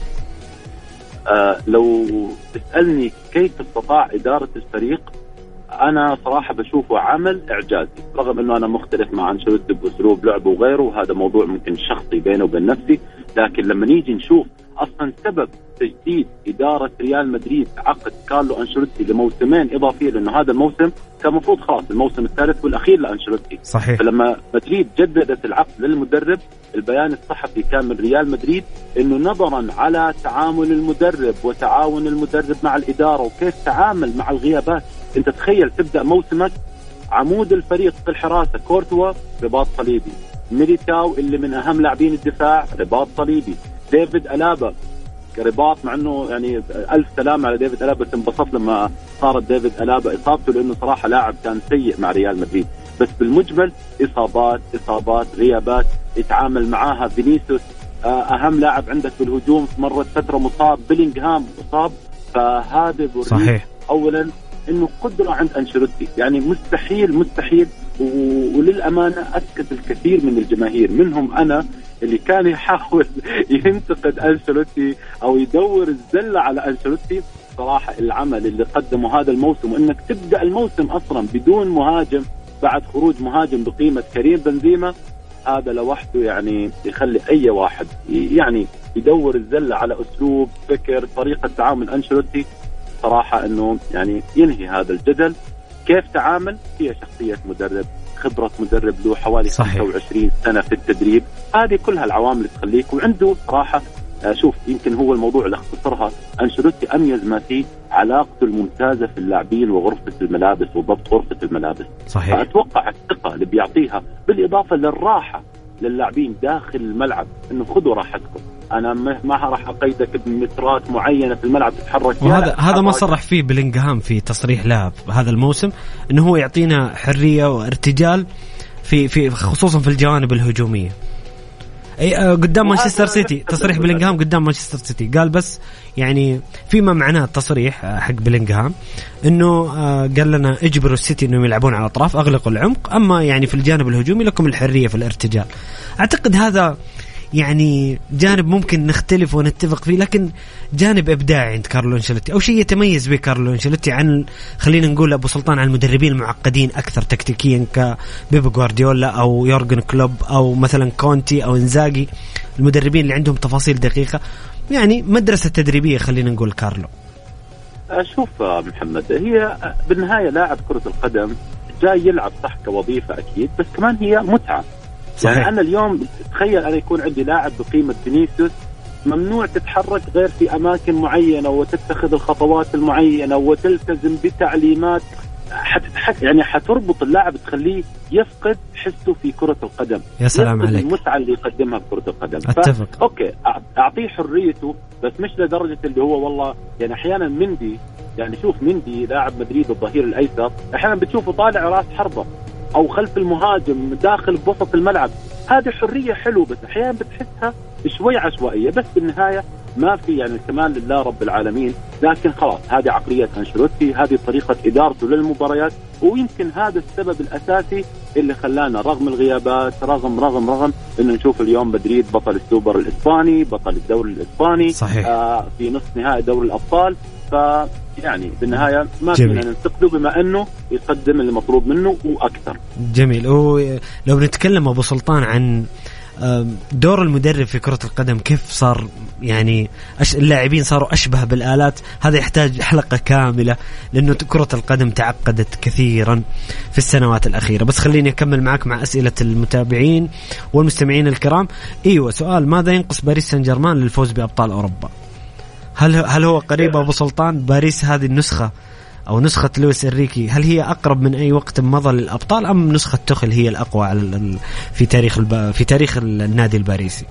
Speaker 6: لو تسألني كيف استطاع إدارة الفريق، أنا صراحة بشوفه عمل إعجازي، رغم أنه أنا مختلف مع أنشيلوتي بأسلوب لعبه وغيره، هذا موضوع ممكن شخصي بينه وبين نفسي. لكن لما نيجي نشوف أصلا سبب تجديد إدارة ريال مدريد عقد كارلو أنشيلوتي لموسمين إضافية، لأنه هذا الموسم كان مفروض خلاص الموسم الثالث والأخير لأنشيلوتي.
Speaker 2: صحيح.
Speaker 6: فلما مدريد جددت العقد للمدرب، البيان الصحفي كان من ريال مدريد إنه نظرا على تعامل المدرب وتعاون المدرب مع الإدارة وكيف تعامل مع الغيابات. أنت تخيل تبدأ موسمك عمود الفريق في الحراسة كورتوا رباط صليبي، ميليتاو اللي من أهم لاعبين الدفاع رباط صليبي، ديفيد ألابا رباط، مع أنه يعني ألف سلام على ديفيد ألابا، بس انبسطت لما صارت ديفيد ألابا إصابته، لأنه صراحة لاعب كان سيء مع ريال مدريد. بس بالمجمل إصابات غيابات يتعامل معاها. فينيسيوس أهم لاعب عندك بالهجوم مرت فترة مصاب، بيلينغهام مصاب. فهذا
Speaker 2: صحيح.
Speaker 6: أولا إنه قدرة عند أنشيلوتي يعني مستحيل وللأمانة أسكت الكثير من الجماهير منهم أنا اللي كان يحاول ينتقد أنشيلوتي أو يدور الزلة على أنشيلوتي. صراحة العمل اللي قدمه هذا الموسم، وإنك تبدأ الموسم أصلا بدون مهاجم بعد خروج مهاجم بقيمة كريم بنزيما، هذا لوحده يعني يخلي أي واحد يعني يدور الزلة على أسلوب فكر طريقة تعامل أنشيلوتي. صراحة أنه يعني ينهي هذا الجدل. كيف تعامل؟ هي شخصية مدرب، خبرة مدرب له حوالي 25 سنة في التدريب، هذه كلها العوامل اللي تخليك. وعنده صراحة شوف يمكن هو الموضوع اللي اختصرها أنشيلوتي أميز ما فيه علاقته الممتازة في اللاعبين وغرفة الملابس وضبط غرفة الملابس.
Speaker 2: صحيح.
Speaker 6: فأتوقع الثقة اللي بيعطيها بالإضافة للراحة للاعبين داخل الملعب، إنه خذوا راحتكم، أنا ما راح أقيدك بمترات معينة في الملعب تتحرك.
Speaker 2: وهذا ما صرح فيه بلينغهام في تصريح له هذا الموسم، إنه هو يعطينا حرية وارتجال في خصوصا في الجوانب الهجومية. قدام مانشستر سيتي. تصريح بلينغهام قدام مانشستر سيتي قال بس يعني فيما معناه التصريح حق بلينغهام انه قال لنا اجبروا السيتي انهم يلعبون على الاطراف، اغلقوا العمق، اما يعني في الجانب الهجومي لكم الحريه في الارتجال. اعتقد هذا يعني جانب ممكن نختلف ونتفق فيه، لكن جانب إبداعي عند كارلو أنشيلوتي أو شيء يتميز به كارلو أنشيلوتي عن خلينا نقول أبو سلطان عن المدربين المعقدين أكثر تكتيكيا كبيب غوارديولا أو يورغن كلوب أو مثلا كونتي أو إنزاغي، المدربين اللي عندهم تفاصيل دقيقة، يعني مدرسة تدريبية خلينا نقول كارلو.
Speaker 6: شوف محمد، هي بالنهاية لاعب كرة القدم جاي يلعب صح كوظيفة أكيد، بس كمان هي متعة. صحيح. يعني أنا اليوم تخيل أنا يكون عندي لاعب بقيمة فينيسيوس ممنوع تتحرك غير في أماكن معينة وتتخذ الخطوات المعينة وتلتزم بتعليمات يعني حتربط اللاعب تخليه يفقد حسه في كرة القدم.
Speaker 2: يا سلام عليك.
Speaker 6: المتعة اللي يقدمها بكرة القدم.
Speaker 2: أتفق.
Speaker 6: أوكي أعطيه حريته، بس مش لدرجة اللي هو والله يعني أحيانا مندي، يعني شوف مندي لاعب مدريد الظهير الأيسر أحيانا بتشوفه طالع راس حربة أو خلف المهاجم داخل بوسط الملعب، هذه حرية حلوة، بس أحيانا بتحسها شوي عشوائية. بس بالنهاية ما في يعني كمان لله رب العالمين، لكن خلاص هذه عقلية أنشيلوتي، هذه طريقة إدارته للمباريات، ويمكن هذا السبب الأساسي اللي خلانا رغم الغيابات رغم إنه نشوف اليوم مدريد بطل السوبر الإسباني، بطل الدوري الإسباني.
Speaker 2: صحيح.
Speaker 6: في نصف نهائي دوري الأبطال. يعني بالنهاية ما فينا ننتقده بما أنه يقدم اللي مطلوب منه وأكثر.
Speaker 2: جميل. ولو بنتكلم أبو سلطان عن دور المدرب في كرة القدم، كيف صار يعني اللاعبين صاروا أشبه بالآلات، هذا يحتاج حلقة كاملة لأنه كرة القدم تعقدت كثيرا في السنوات الأخيرة. بس خليني أكمل معك مع أسئلة المتابعين والمستمعين الكرام. أيوة، سؤال: ماذا ينقص باريس سان جيرمان للفوز بأبطال أوروبا؟ هل هو قريب أبو سلطان؟ باريس هذه النسخة أو نسخة لويس إنريكي هل هي أقرب من أي وقت مضى للأبطال، أم نسخة توخيل هي الأقوى في تاريخ النادي الباريسي؟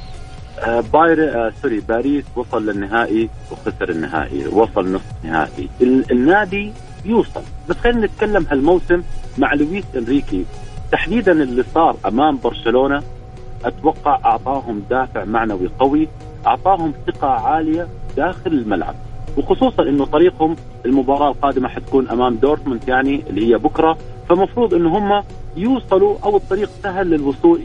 Speaker 6: باريس وصل للنهائي وخسر النهائي، وصل نصف نهائي. النادي يوصل، بس خلينا نتكلم هالموسم مع لويس إنريكي تحديدا اللي صار أمام برشلونة. أتوقع أعطاهم دافع معنوي قوي، أعطاهم ثقة عالية داخل الملعب، وخصوصا إنه طريقهم المباراة القادمة حتكون أمام دورتموند يعني اللي هي بكرة، فمفروض إنه هم يوصلوا أو الطريق سهل للوصول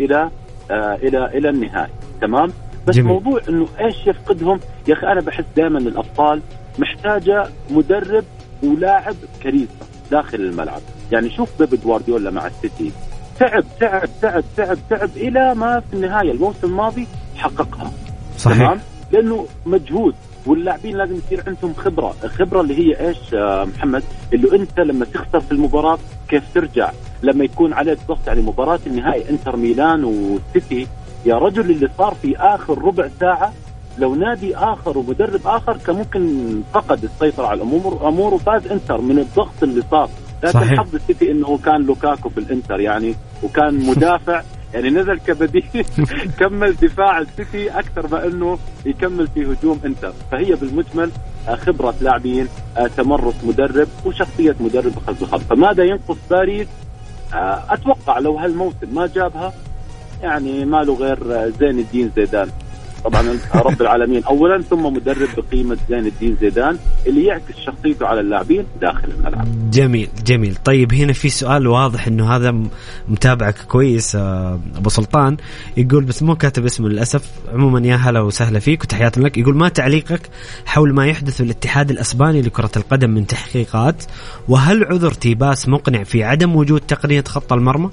Speaker 6: إلى النهائي. تمام. بس جميل. موضوع إنه إيش يفقدهم يا أخي، أنا بحس دائما الأبطال محتاجة مدرب ولاعب كريزة داخل الملعب. يعني شوف بيب غوارديولا مع السيتي تعب تعب تعب تعب تعب إلى ما في النهاية الموسم الماضي حققها.
Speaker 2: صحيح.
Speaker 6: تمام. لأنه مجهود، واللاعبين لازم يصير عندهم خبرة اللي هي إيش محمد، اللي أنت لما تخسر في المباراة كيف ترجع، لما يكون عليك ضغط. يعني مباراة النهائي انتر ميلان والسيتي يا رجل، اللي صار في آخر ربع ساعة لو نادي آخر ومدرب آخر كان ممكن فقد السيطرة على الأمور وفاز انتر من الضغط اللي صار. لكن حظ السيتي إنه كان لوكاكو في الانتر يعني، وكان مدافع يعني نزل كبديل كمل دفاع السيتي أكثر ما أنه يكمل في هجوم انتر. فهي بالمجمل خبرة لاعبين، تمرس مدرب، وشخصية مدرب خلف الخط. فماذا ينقص باريس؟ أتوقع لو هالموسم ما جابها يعني ما له غير زين الدين زيدان، طبعا رب العالمين أولا، ثم مدرب بقيمة زين الدين زيدان اللي يعكس شخصيته على اللاعبين داخل الملعب.
Speaker 2: جميل. طيب هنا في سؤال واضح إنه هذا متابعك كويس أبو سلطان، يقول بس مو كاتب اسمه للأسف. عموما يا هلا وسهلا فيك وتحياتنا لك. يقول: ما تعليقك حول ما يحدث في الاتحاد الأسباني لكرة القدم من تحقيقات، وهل عذر تيباس مقنع في عدم وجود تقنية خط المرمى؟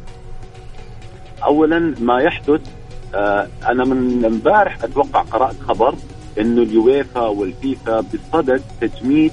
Speaker 6: أولا ما يحدث، أنا من امبارح أتوقع قرأت خبر إنه اليويفا والفيفا بصدد تجميد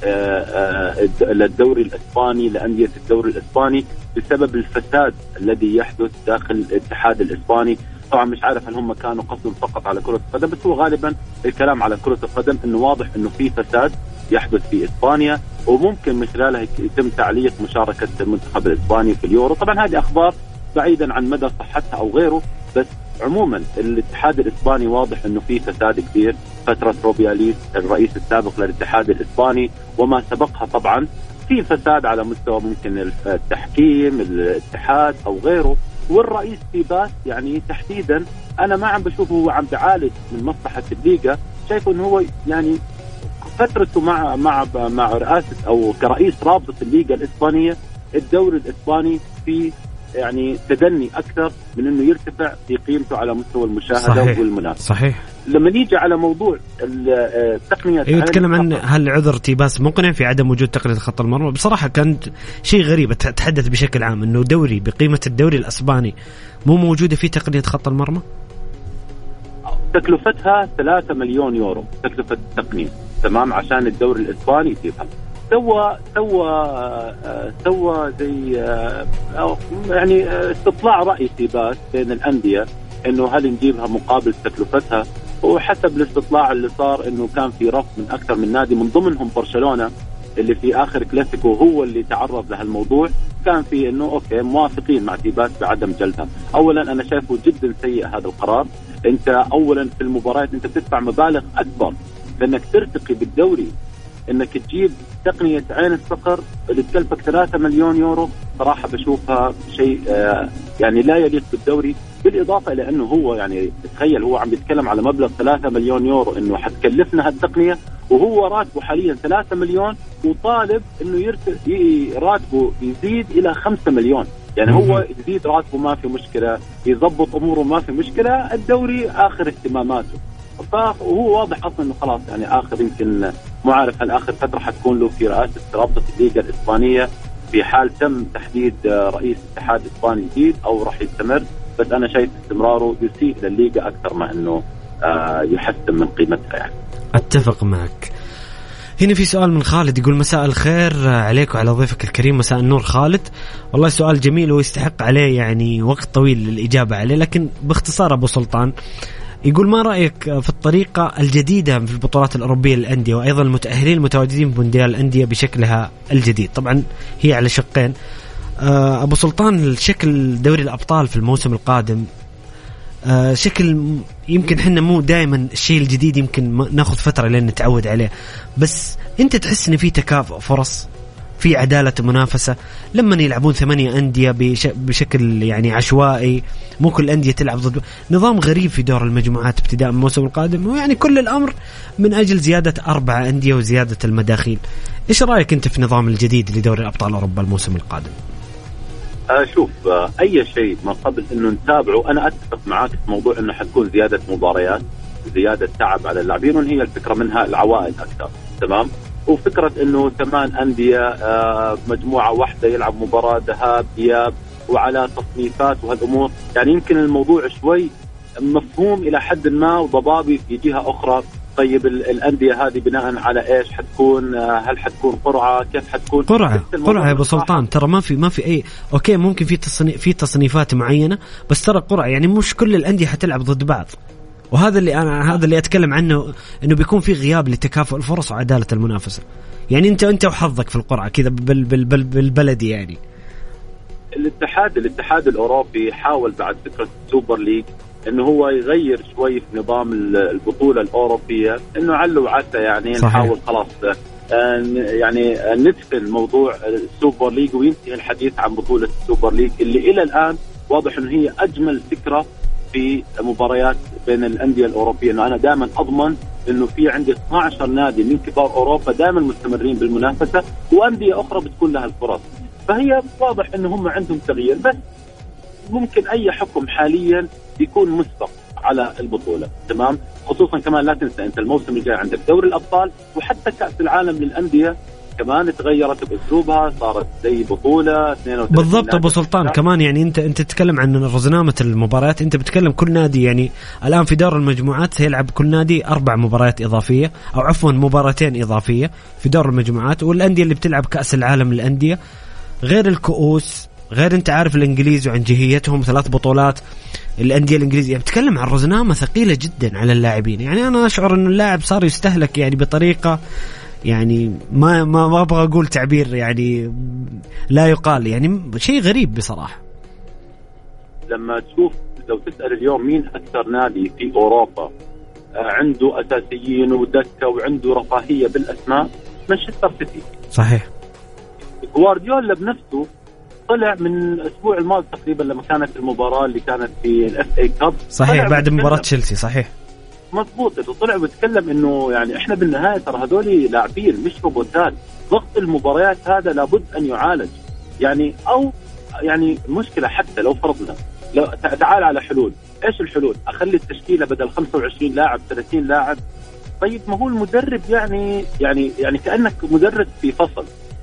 Speaker 6: للدوري الإسباني، لأندية الدوري الإسباني، بسبب الفساد الذي يحدث داخل الاتحاد الإسباني. طبعا مش عارف هل هم كانوا قصدهم فقط على كرة القدم، بس هو غالبا الكلام على كرة القدم، إنه واضح إنه في فساد يحدث في إسبانيا، وممكن من خلالها يتم تعليق مشاركة المنتخب الإسباني في اليورو. طبعا هذه أخبار بعيدا عن مدى صحتها أو غيره، بس عموما الاتحاد الإسباني واضح أنه فيه فساد كبير. فترة روبياليس الرئيس السابق للاتحاد الإسباني وما سبقها طبعا في فساد على مستوى ممكن التحكيم، الاتحاد أو غيره. والرئيس تيباس يعني تحديدا أنا ما عم بشوفه هو عم بعالج من مصلحة الليغا، شايفه إنه هو يعني فترته مع رئاسة أو كرئيس رابطة الليغا الإسبانية، الدوري الإسباني في يعني تدني أكثر من إنه يرتفع في قيمته على مستوى المشاهدة والمنافسة.
Speaker 2: صحيح.
Speaker 6: لما نيجي على موضوع التقنية
Speaker 2: يتكلم عن هل عذر تيباس مقنع في عدم وجود تقنية خط المرمى؟ بصراحة كانت شيء غريب. تحدث بشكل عام إنه دوري بقيمة الدوري الإسباني مو موجودة فيه تقنية خط المرمى.
Speaker 6: تكلفتها 3 مليون يورو تكلفة التقنية، تمام، عشان الدوري الإسباني يجيبها. سوى زي يعني استطلاع رأي تيباس بين الأندية إنه هل نجيبها مقابل تكلفتها، وحسب الاستطلاع اللي صار إنه كان في رفض من أكثر من نادي، من ضمنهم برشلونة اللي في آخر كلاسيكو هو اللي تعرض لهالموضوع. كان في إنه أوكي موافقين مع تيباس بعدم جلدها. أولا أنا شايفه جدا سيء هذا القرار. أنت أولا في المباريات أنت بتدفع مبالغ أكبر لأنك ترتقي بالدوري، انك تجيب تقنية عين الصقر اللي تكلفك 3 مليون يورو. صراحة بشوفها شيء يعني لا يليق بالدوري. بالإضافة إلى أنه هو يعني تخيل هو عم يتكلم على مبلغ 3 مليون يورو إنه حتكلفنا هالتقنية، وهو راتبه حاليا 3 مليون وطالب إنه راتبه يزيد إلى 5 مليون. يعني هو يزيد راتبه ما في مشكلة، يضبط أموره ما في مشكلة، الدوري آخر اهتماماته. فهو واضح أصلا إنه خلاص يعني آخر يمكن ما عارف هل آخر فترة حتكون له في رئاسة رابطة الليغا الإسبانية في حال تم تحديد رئيس اتحاد إسباني جديد أو راح يستمر. بس أنا شايف استمراره يسيء للليغا أكثر ما إنه يحسن من قيمتها يعني.
Speaker 2: أتفق معك. هنا في سؤال من خالد يقول مساء الخير عليك وعلى ضيفك الكريم. مساء النور خالد، والله سؤال جميل ويستحق عليه يعني وقت طويل للإجابة عليه، لكن باختصار أبو سلطان يقول ما رأيك في الطريقة الجديدة في البطولات الأوروبية للأندية وأيضا المتأهلين المتواجدين في مونديال الأندية بشكلها الجديد؟ طبعا هي على شقين. أبو سلطان الشكل دوري الأبطال في الموسم القادم شكل يمكن حنا مو دائما الشيء الجديد، يمكن ناخذ فترة لين نتعود عليه، بس أنت تحس إن في تكافؤ فرص، في عدالة منافسة لما يلعبون 8 أندية بشكل يعني عشوائي، مو كل الأندية تلعب ضد نظام غريب في دور المجموعات ابتداء من الموسم القادم، ويعني كل الأمر من أجل زيادة 4 أندية وزيادة المداخيل. إيش رأيك أنت في النظام الجديد لدوري أبطال أوروبا الموسم القادم؟
Speaker 6: شوف أي شيء ما قبل إنه نتابعه، أنا أتفق معاك في موضوع إنه حتكون زيادة مباريات، زيادة تعب على اللاعبين، وهي الفكرة منها العوائد أكثر، تمام. وفكرة إنه 8 أندية مجموعة واحدة يلعب مباراة ذهاب إياب وعلى تصنيفات وهالأمور، يعني يمكن الموضوع شوي مفهوم إلى حد ما وضبابي في جهة أخرى. طيب الأندية هذه بناء على إيش حتكون؟ هل حتكون قرعة؟ كيف حتكون
Speaker 2: قرعة يا أبو سلطان؟ ترى ما في أي أوكي، ممكن في تصنيفات معينة، بس ترى قرعة يعني مش كل الأندية حتلعب ضد بعض. وهذا اللي أتكلم عنه، إنه بيكون في غياب لتكافؤ الفرص وعدالة المنافسة. يعني أنت وحظك في القرعة كذا بالبلدي. يعني
Speaker 6: الاتحاد الأوروبي حاول بعد فكرة السوبر ليج إنه هو يغير شوي في نظام البطولة الأوروبية، إنه علّوا وعسى يعني نحاول خلاص يعني ندفن موضوع السوبر ليج وينتهي الحديث عن بطولة السوبر ليج اللي إلى الآن واضح إنه هي أجمل فكرة في مباريات بين الأندية الأوروبية. إنه أنا دائما أضمن إنه في عندي 12 نادي من كبار أوروبا دائما مستمرين بالمنافسة، وأندية أخرى بتكون لها الفرص. فهي واضح إنه هم عندهم تغيير، بس ممكن أي حكم حاليا يكون مسبق على البطولة، تمام. خصوصا كمان لا تنسى أنت الموسم الجاي عندك دوري الأبطال، وحتى كأس العالم للأندية كمان تغيرت بأسلوبها، صارت زي بطولة 32
Speaker 2: بالضبط. أبو سلطان كمان يعني أنت تتكلم عن رزنامة المباريات، أنت بتتكلم كل نادي يعني الآن في دور المجموعات سيلعب كل نادي 4 مباريات إضافية، أو عفوا 2 مباراتين إضافية في دور المجموعات. والأندية اللي بتلعب كأس العالم للأندية غير الكؤوس، غير أنت عارف الإنجليز وعنجهيتهم 3 بطولات الأندية الإنجليزية. بتتكلم عن رزنامة ثقيلة جدا على اللاعبين. يعني أنا أشعر أن اللاعب صار يستهلك يعني بطريقة يعني ما أبغى أقول تعبير يعني لا يقال، يعني شيء غريب بصراحة.
Speaker 6: لما تشوف لو تسأل اليوم مين أكثر نادي في أوروبا عنده أساسيين ودكة وعنده رفاهية بالأسماء، مانشستر سيتي.
Speaker 2: صحيح.
Speaker 6: غوارديولا بنفسه طلع من الأسبوع الماضي تقريبا لما كانت المباراة اللي كانت في الFA كاب.
Speaker 2: صحيح بعد مباراة تشيلسي. صحيح
Speaker 6: مضبوط. وطلع بيتكلم إنه يعني إحنا بالنهاية ترى هذولي لاعبين مش روبوتات. ضغط المباريات هذا لابد أن يعالج يعني. أو يعني مشكلة حتى لو فرضنا لو تعال على حلول. إيش الحلول؟ أخلي التشكيلة بدل 25 لاعب 30 لاعب. طيب ما هو المدرب يعني كأنك مدرب في فصل.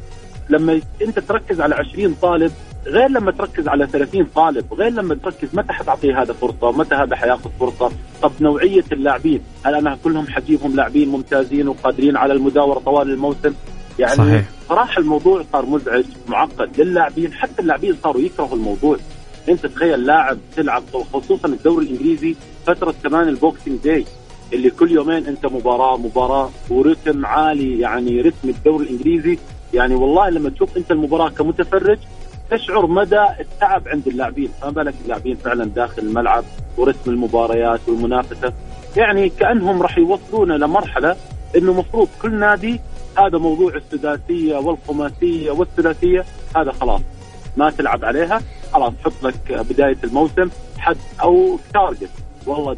Speaker 6: لما أنت تركز على 20 طالب غير لما تركز على 30 طالب، غير لما تركز متى حتعطيه هذا فرصة متى هذا حياخذ فرصة. طب نوعية اللاعبين، هل أنا كلهم حجيبهم لاعبين ممتازين وقادرين على المداورة طوال الموسم؟ يعني صحيح. صراحة الموضوع صار مزعج معقد للاعبين، حتى اللاعبين صاروا يكرهوا الموضوع. أنت تخيل لاعب تلعب خصوصا الدوري الإنجليزي فترة كمان البوكسينج داي اللي كل يومين أنت مباراة ورتم عالي. يعني رتم الدوري الإنجليزي يعني والله لما تشوف أنت المباراة كمتفرج تشعر مدى التعب عند اللاعبين. فما بالك اللاعبين فعلا داخل الملعب ورتم المباريات والمنافسة. يعني كأنهم راح يوصلون لمرحلة إنه مفروض كل نادي هذا موضوع السداسية والخماسية والثلاثية هذا خلاص ما تلعب عليها. خلاص حط لك بداية الموسم حد أو تارجت، والله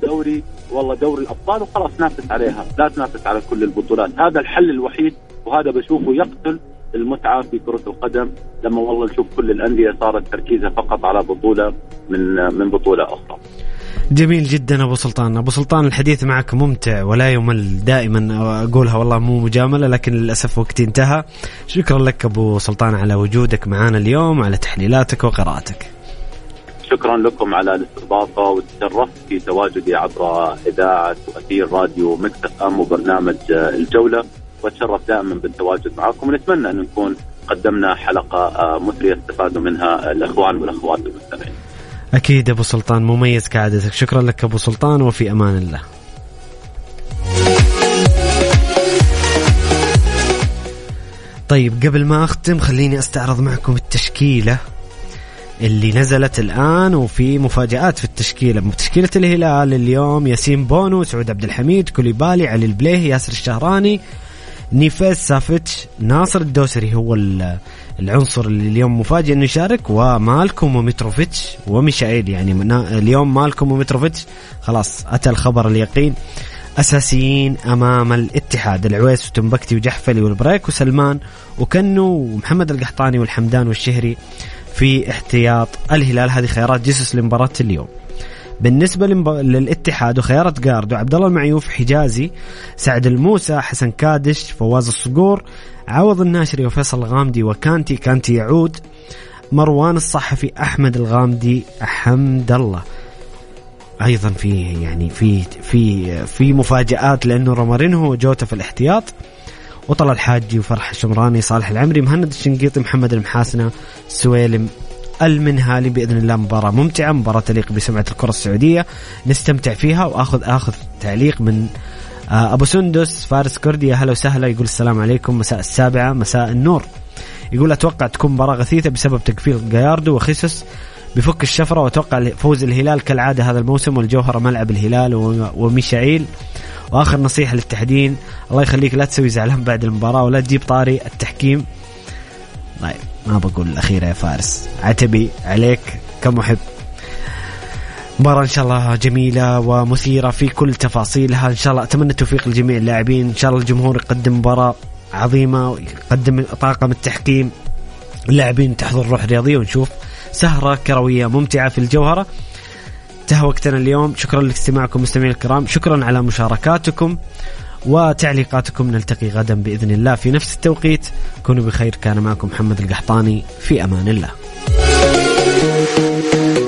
Speaker 6: دوري الأبطال وخلاص نافس عليها، لا تنافس على كل البطولات. هذا الحل الوحيد، وهذا بشوفه يقتل المتعة في كرة القدم لما والله نشوف كل الأندية صارت تركيزها فقط على بطولة من بطولة أخرى.
Speaker 2: جميل جدا أبو سلطان الحديث معك ممتع ولا يمل. دائما أقولها والله مو مجاملة لكن للأسف وقتي انتهى. شكرا لك أبو سلطان على وجودك معنا اليوم وعلى تحليلاتك وقراءتك.
Speaker 6: شكرا لكم على الاستضافة وتشرفت في تواجدي عبر إذاعة وأثير راديو ميكس اف ام وبرنامج الجولة، وتشرف دائما بالتواجد معكم، ونتمنى أن نكون قدمنا حلقة مثرية استفادوا منها الأخوان والأخوات المستمعين.
Speaker 2: أكيد أبو سلطان مميز كعادتك. شكرا لك أبو سلطان وفي أمان الله. طيب قبل ما أختم خليني أستعرض معكم التشكيلة اللي نزلت الآن، وفي مفاجآت في التشكيلة. تشكيلة الهلال اليوم: ياسين بونو، سعود عبد الحميد، كوليبالي، علي البليه، ياسر الشهراني، نيفيس سافيتش، ناصر الدوسري هو العنصر اللي اليوم مفاجئ انه يشارك، ومالكوم وميتروفيتش وميشائيل. يعني اليوم مالكوم وميتروفيتش خلاص أتى الخبر اليقين أساسيين أمام الاتحاد. العويس وتنبكتي وجحفلي والبريك وسلمان وكنو ومحمد القحطاني والحمدان والشهري في احتياط الهلال. هذه خيارات جيسوس لمباراة اليوم. بالنسبة للاتحاد وخيارات جاردو: عبد الله المعيوف، حجازي، سعد الموسى، حسن كادش، فواز الصقور، عوض الناشري وفيصل الغامدي كانتي يعود، مروان الصحفي، أحمد الغامدي، حمد الله. أيضا في مفاجآت لأنه رومارينهو وجوتا في الاحتياط، وطلع الحاجي وفرح الشمراني، صالح العمري، مهند الشنقيطي، محمد المحاسنة، سويلم المنهالي. بإذن الله مباراة ممتعة، مباراة تليق بسمعة الكرة السعودية نستمتع فيها. وآخذ تعليق من أبو سندس فارس كردي: هلا وسهلا. يقول السلام عليكم، مساء 7 مساء النور. يقول أتوقع تكون مباراة غثيثة بسبب تكفيل جاياردو وخيسوس بفك الشفرة، وأتوقع فوز الهلال كالعادة هذا الموسم، والجوهرة ملعب الهلال وميشائيل. وآخر نصيحة للتحدين: الله يخليك لا تسوي زعلان بعد المباراة ولا تجيب طاري التحكيم. طيب ما بقول الأخيرة يا فارس، عتبي عليك كمحب. مباراة إن شاء الله جميلة ومثيرة في كل تفاصيلها. إن شاء الله أتمنى التوفيق لجميع اللاعبين. إن شاء الله الجمهور يقدم مباراة عظيمة ويقدم طاقم التحكيم، اللاعبين تحضر روح رياضية، ونشوف سهرة كروية ممتعة في الجوهرة. انتهى وقتنا اليوم. شكرا لاستماعكم مستمعين الكرام، شكرا على مشاركاتكم وتعليقاتكم. نلتقي غدا بإذن الله في نفس التوقيت. كونوا بخير. كان معكم محمد القحطاني، في أمان الله.